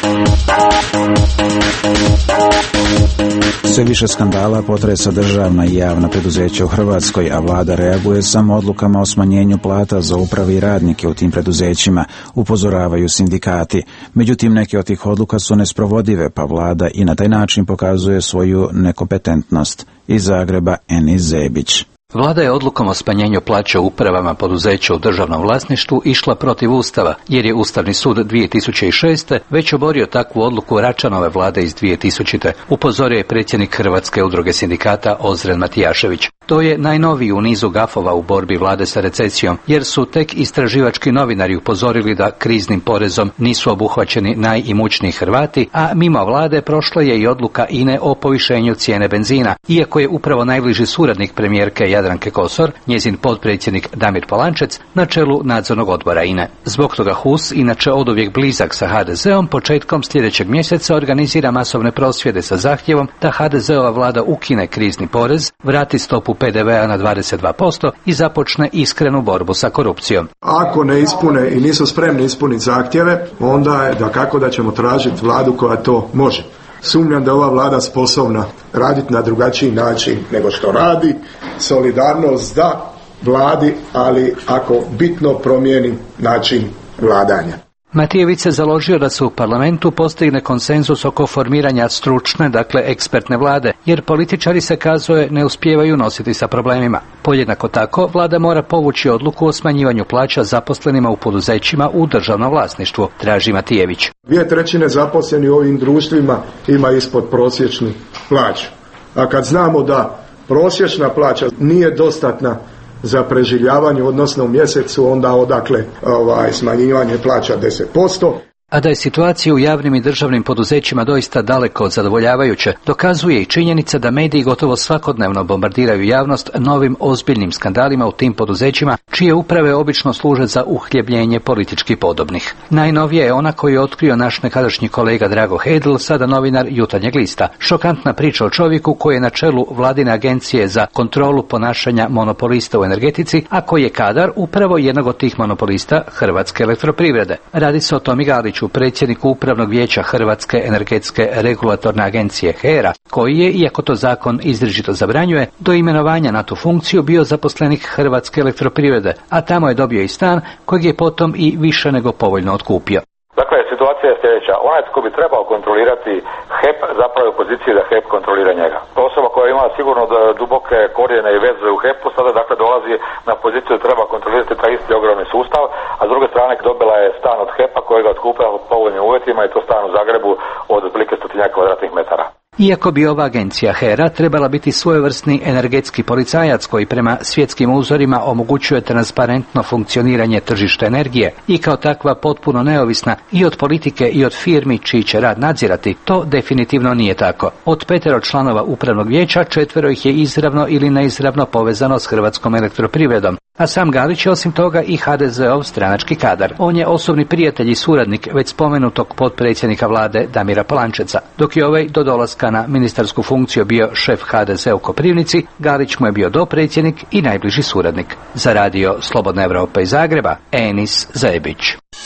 Sve više skandala potresa državna i javna preduzeća u Hrvatskoj, a vlada reaguje samo odlukama o smanjenju plata za uprave i radnike u tim preduzećima, upozoravaju sindikati. Međutim, neke od tih odluka su nesprovodive, pa vlada i na taj način pokazuje svoju nekompetentnost. Iz Zagreba, Enis Zebić. Vlada je odlukom o smanjenju plaća upravama poduzeća u državnom vlasništvu išla protiv Ustava, jer je Ustavni sud dvije tisuće šeste. već oborio takvu odluku Račanove vlade iz dvije tisućite. Upozorio je predsjednik Hrvatske udruge sindikata Ozren Matijašević. To je najnoviji u nizu gafova u borbi vlade sa recesijom, jer su tek istraživački novinari upozorili da kriznim porezom nisu obuhvaćeni najimućniji Hrvati, a mimo vlade prošla je i odluka I N E o povišenju cijene benzina, iako je upravo najbliži suradnik premijerke Jadranke Kosor, njezin potpredsjednik Damir Polančec, na čelu nadzornog odbora I N E. Zbog toga H U S, inače oduvijek blizak sa H D Z-om, početkom sljedećeg mjeseca organizira masovne prosvjede sa zahtjevom da H D Z-ova vlada ukine krizni porez, vrati stopu P D V-a na dvadeset dva posto i započne iskrenu borbu sa korupcijom. Ako ne ispune i nisu spremni ispuniti zahtjeve, onda je da kako da ćemo tražiti vladu koja to može. Sumnjam da je ova vlada sposobna raditi na drugačiji način nego što radi. Solidarnost da vladi, ali ako bitno promijeni način vladanja. Matijević se založio da se u parlamentu postigne konsenzus oko formiranja stručne, dakle ekspertne vlade, jer političari, se kazuje, ne uspijevaju nositi sa problemima. Podjednako tako, vlada mora povući odluku o smanjivanju plaća zaposlenima u poduzećima u državnom vlasništvu, traži Matijević. Dvije trećine zaposleni u ovim društvima ima ispod prosječnu plaću. A kad znamo da prosječna plaća nije dostatna za preživljavanje, odnosno u mjesecu, onda odakle ovaj, smanjivanje plaća deset posto. A da je situacija u javnim i državnim poduzećima doista daleko od zadovoljavajuće, dokazuje i činjenica da mediji gotovo svakodnevno bombardiraju javnost novim ozbiljnim skandalima u tim poduzećima, čije uprave obično služe za uhljebljenje politički podobnih. Najnovija je ona koju je otkrio naš nekadašnji kolega Drago Hedl, sada novinar Jutarnjeg lista. Šokantna priča o čovjeku koji je na čelu vladine agencije za kontrolu ponašanja monopolista u energetici, a koji je kadar upravo jednog od tih monopolista, Hrvatske elektroprivrede. Radi se o Tomi Galiću, predsjedniku Upravnog vijeća Hrvatske energetske regulatorne agencije H E R A, koji je, iako to zakon izričito zabranjuje, do imenovanja na tu funkciju bio zaposlenik Hrvatske elektroprivrede, a tamo je dobio i stan kojeg je potom i više nego povoljno otkupio. Dakle, situacija je sljedeća. Onaj tko bi trebao kontrolirati H E P zapravo je u poziciji da H E P kontrolira njega. Osoba koja ima sigurno duboke korijene i veze u H E P-u sada dakle dolazi na poziciju da treba kontrolirati taj isti ogromni sustav, a s druge strane dobila je stan od H E P-a kojega otkupila po povoljnim uvjetima i to stan u Zagrebu od otprilike stotinjak kvadratnih metara. Iako bi ova agencija H E R A trebala biti svojevrsni energetski policajac koji prema svjetskim uzorima omogućuje transparentno funkcioniranje tržišta energije i kao takva potpuno neovisna i od politike i od firmi čiji će rad nadzirati, to definitivno nije tako. Od petero članova upravnog vijeća, četvero ih je izravno ili neizravno povezano s Hrvatskom elektroprivredom, a sam Galić je osim toga i H D Z-ov stranački kadar. On je osobni prijatelj i suradnik već spomenutog potpredsjednika vlade Damira Polančeca. Dok je ovaj do dolaska na ministarsku funkciju bio šef H D Z u Koprivnici, Galić mu je bio dopredsjednik i najbliži suradnik. Za radio Slobodna Evropa iz Zagreba, Enis Zebić.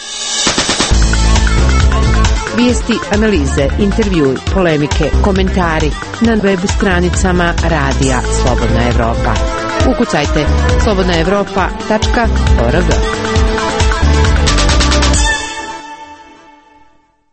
Vijesti, analize, intervjui, polemike, komentari na web stranicama radija Slobodna Evropa. Ukucajte slobodna evropa tačka org.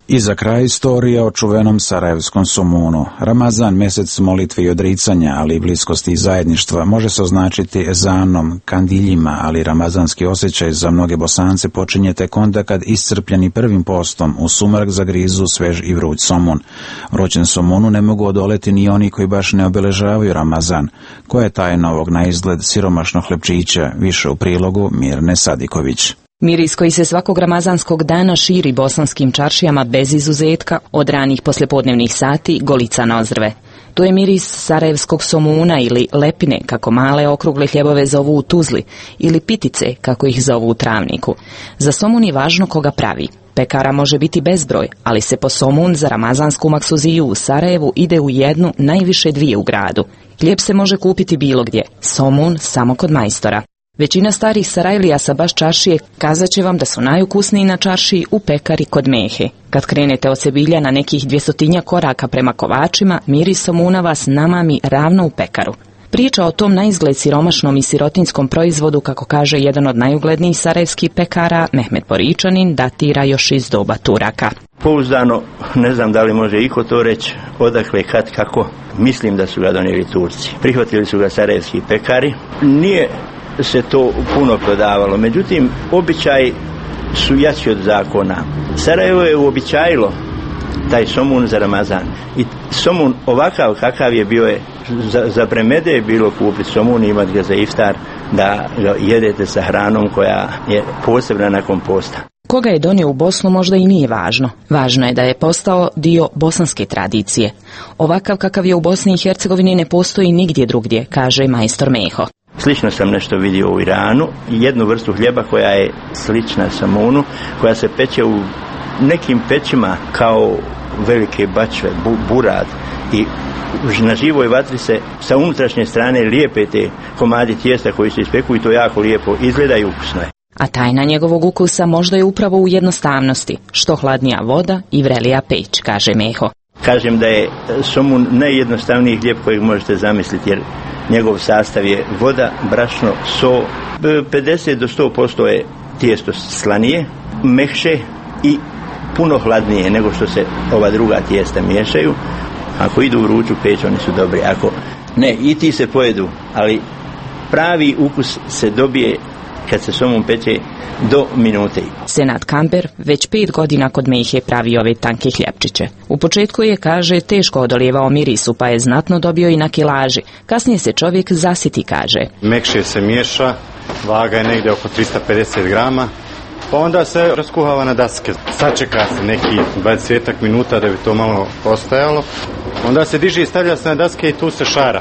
I za kraj istorija o čuvenom sarajevskom somunu. Ramazan, mjesec molitve i odricanja, ali i bliskosti i zajedništva, može se označiti ezanom, kandiljima, ali ramazanski osjećaj za mnoge Bosance počinje tek onda kad iscrpljeni prvim postom u sumrak zagrizu svež i vruć somun. Vrućem somunu ne mogu odoleti ni oni koji baš ne obeležavaju Ramazan. Koja je tajna ovog na izgled siromašnog hlebčića? Više u prilogu Mirne Sadiković. Miris koji se svakog ramazanskog dana širi bosanskim čaršijama bez izuzetka, od ranih poslijepodnevnih sati Golica na Ozrve. To je miris sarajevskog somuna ili lepine, kako male okrugle hljebove zovu u Tuzli, ili pitice, kako ih zovu u Travniku. Za somun je važno koga pravi. Pekara može biti bezbroj, ali se po somun za ramazansku maksuziju u Sarajevu ide u jednu, najviše dvije u gradu. Hljeb se može kupiti bilo gdje, somun samo kod majstora. Većina starih Sarajlija sa baš čaršije kazat će vam da su najukusniji na čaršiji u pekari kod Mehe. Kad krenete od Sebilja na nekih dvjestotinja koraka prema kovačima, miris somuna vas namami ravno u pekaru. Priča o tom naizgled siromašnom i sirotinskom proizvodu, kako kaže jedan od najuglednijih sarajevskih pekara, Mehmet Poričanin, datira još iz doba Turaka. Pouzdano, ne znam da li može iko to reći, odakle, kad, kako, mislim da su ga donijeli Turci. Prihvatili su ga sarajevski pekari. Nije se to puno prodavalo, međutim običaj su jači od zakona. Sarajevo je uobičajilo taj somun za Ramazan i somun ovakav kakav je bio je za, za premede je bilo kupiti somun i imati ga za iftar, da ga jedete sa hranom koja je posebna nakon posta. Koga je donio u Bosnu možda i nije važno. Važno je da je postao dio bosanske tradicije. Ovakav kakav je u Bosni i Hercegovini ne postoji nigdje drugdje, kaže majstor Meho. Slično sam nešto vidio u Iranu, jednu vrstu hljeba koja je slična somunu, koja se peče u nekim pećima kao velike bačve, bu, burad, i na živoj vatri se sa unutrašnje strane lijepe te komadi tijesta koji se ispeku i to jako lijepo izgleda i ukusno je. A tajna njegovog ukusa možda je upravo u jednostavnosti, što hladnija voda i vrelija peć, kaže Meho. Kažem da je somun najjednostavniji hljeb kojeg možete zamisliti, jer njegov sastav je voda, brašno, so, pedeset do sto posto je tijesto slanije, mekše i puno hladnije nego što se ova druga tijesta miješaju. Ako idu u vruću peć, oni su dobri. Ako ne, i ti se pojedu, ali pravi ukus se dobije kad se somun peče do minute. Senad Kamber već pet godina kod Mehe pravi ove tanke hljepčiće. U početku je, kaže, teško odolijevao mirisu, pa je znatno dobio i na kilaži. Kasnije se čovjek zasiti, kaže. Mekše se miješa, vaga je negdje oko tristo pedeset grama, pa onda se raskuhava na daske. Sačeka se neki dvadeset minuta da bi to malo postojalo. Onda se diže i stavlja se na daske i tu se šara.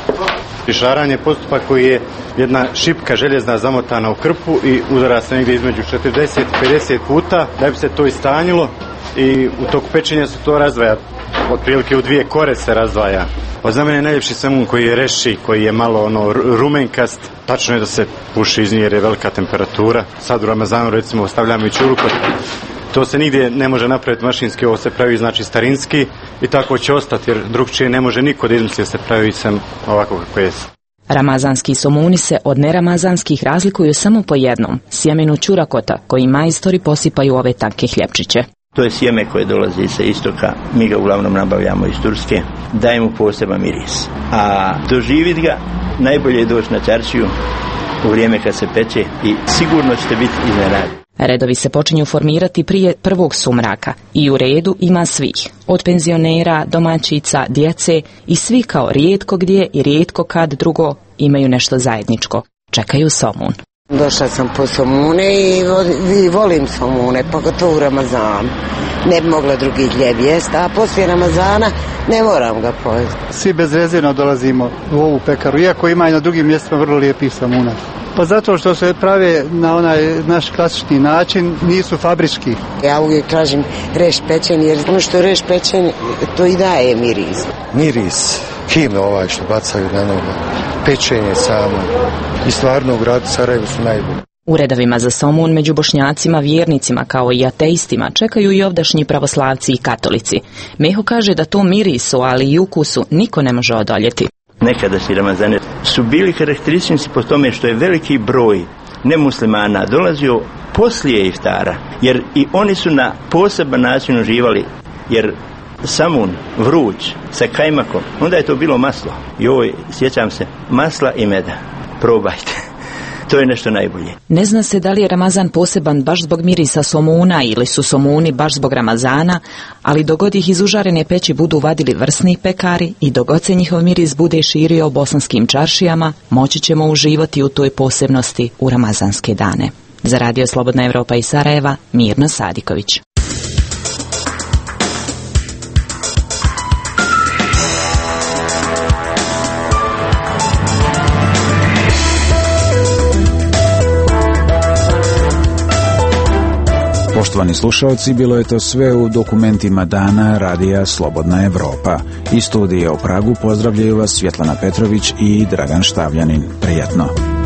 Šaranje je postupak koji je jedna šipka željezna zamotana u krpu i udara se negdje između četrdeset i pedeset puta da bi se to istanjilo i u toku pečenja se to razdvaja, otprilike u dvije kore se razdvaja. Od za mene najljepši somun koji je reši, koji je malo ono rumenkast, tačno je da se puši iz nje jer je velika temperatura. Sad u Ramazanu recimo stavljamo i čurukot. To se nigdje ne može napraviti mašinski, ovo se pravi znači starinski i tako će ostati jer drugčije ne može niko da izmisli da se pravi sam ovako kako je. Ramazanski somuni se od neramazanskih razlikuju samo po jednom, sjemenu čurakota koji majstori posipaju ove tanke hljepčiće. To je sjeme koje dolazi sa istoka, mi ga uglavnom nabavljamo iz Turske, daje mu poseban miris. A doživjeti ga najbolje je doći na čaršiju u vrijeme kad se peče i sigurno ćete biti iznenadni. Redovi se počinju formirati prije prvog sumraka i u redu ima svih, od penzionera, domaćica, djece i svi kao rijetko gdje i rijetko kad drugo imaju nešto zajedničko. Čekaju somun. Došla sam po somune i, i volim somune, pogotovo u Ramazanu. Ne bi mogla drugi hljeb jest, a poslije Ramazana ne moram ga pojesti. Svi bezrezervno dolazimo u ovu pekaru, iako ima i na drugim mjestima vrlo lijepih somuna. Pa zato što se prave na onaj naš klasični način, nisu fabrički. Ja uvijek tražim reš pečen, jer ono što reš pečen, to i daje miris. Miris, himno ovaj što bacaju na njega, pečenje samo i stvarno u gradu Sarajevu su najbolji. U redovima za somun među Bošnjacima, vjernicima kao i ateistima čekaju i ovdašnji pravoslavci i katolici. Meho kaže da to mirisu, ali i ukusu niko ne može odoljeti. Nekadašnji Ramazane su bili karakteristični po tome što je veliki broj nemuslimana dolazio poslije iftara, jer i oni su na poseban način uživali, jer samun, vruć, sa kajmakom, onda je to bilo maslo. I ovo, sjećam se, masla i meda. Probajte. To je nešto najbolje. Ne zna se da li je Ramazan poseban baš zbog mirisa somuna ili su somuni baš zbog Ramazana, ali dogod ih iz užarene peći budu vadili vrsni pekari i dogod se njihov miris bude širio bosanskim čaršijama, moći ćemo uživati u toj posebnosti u ramazanske dane. Za Radio Slobodna Evropa iz Sarajeva, Mirna Sadiković. Poštovani slušalci, bilo je to sve u dokumentima dana Radija Slobodna Evropa. Iz studija u Pragu pozdravljaju vas Svjetlana Petrović i Dragan Štavljanin. Prijatno.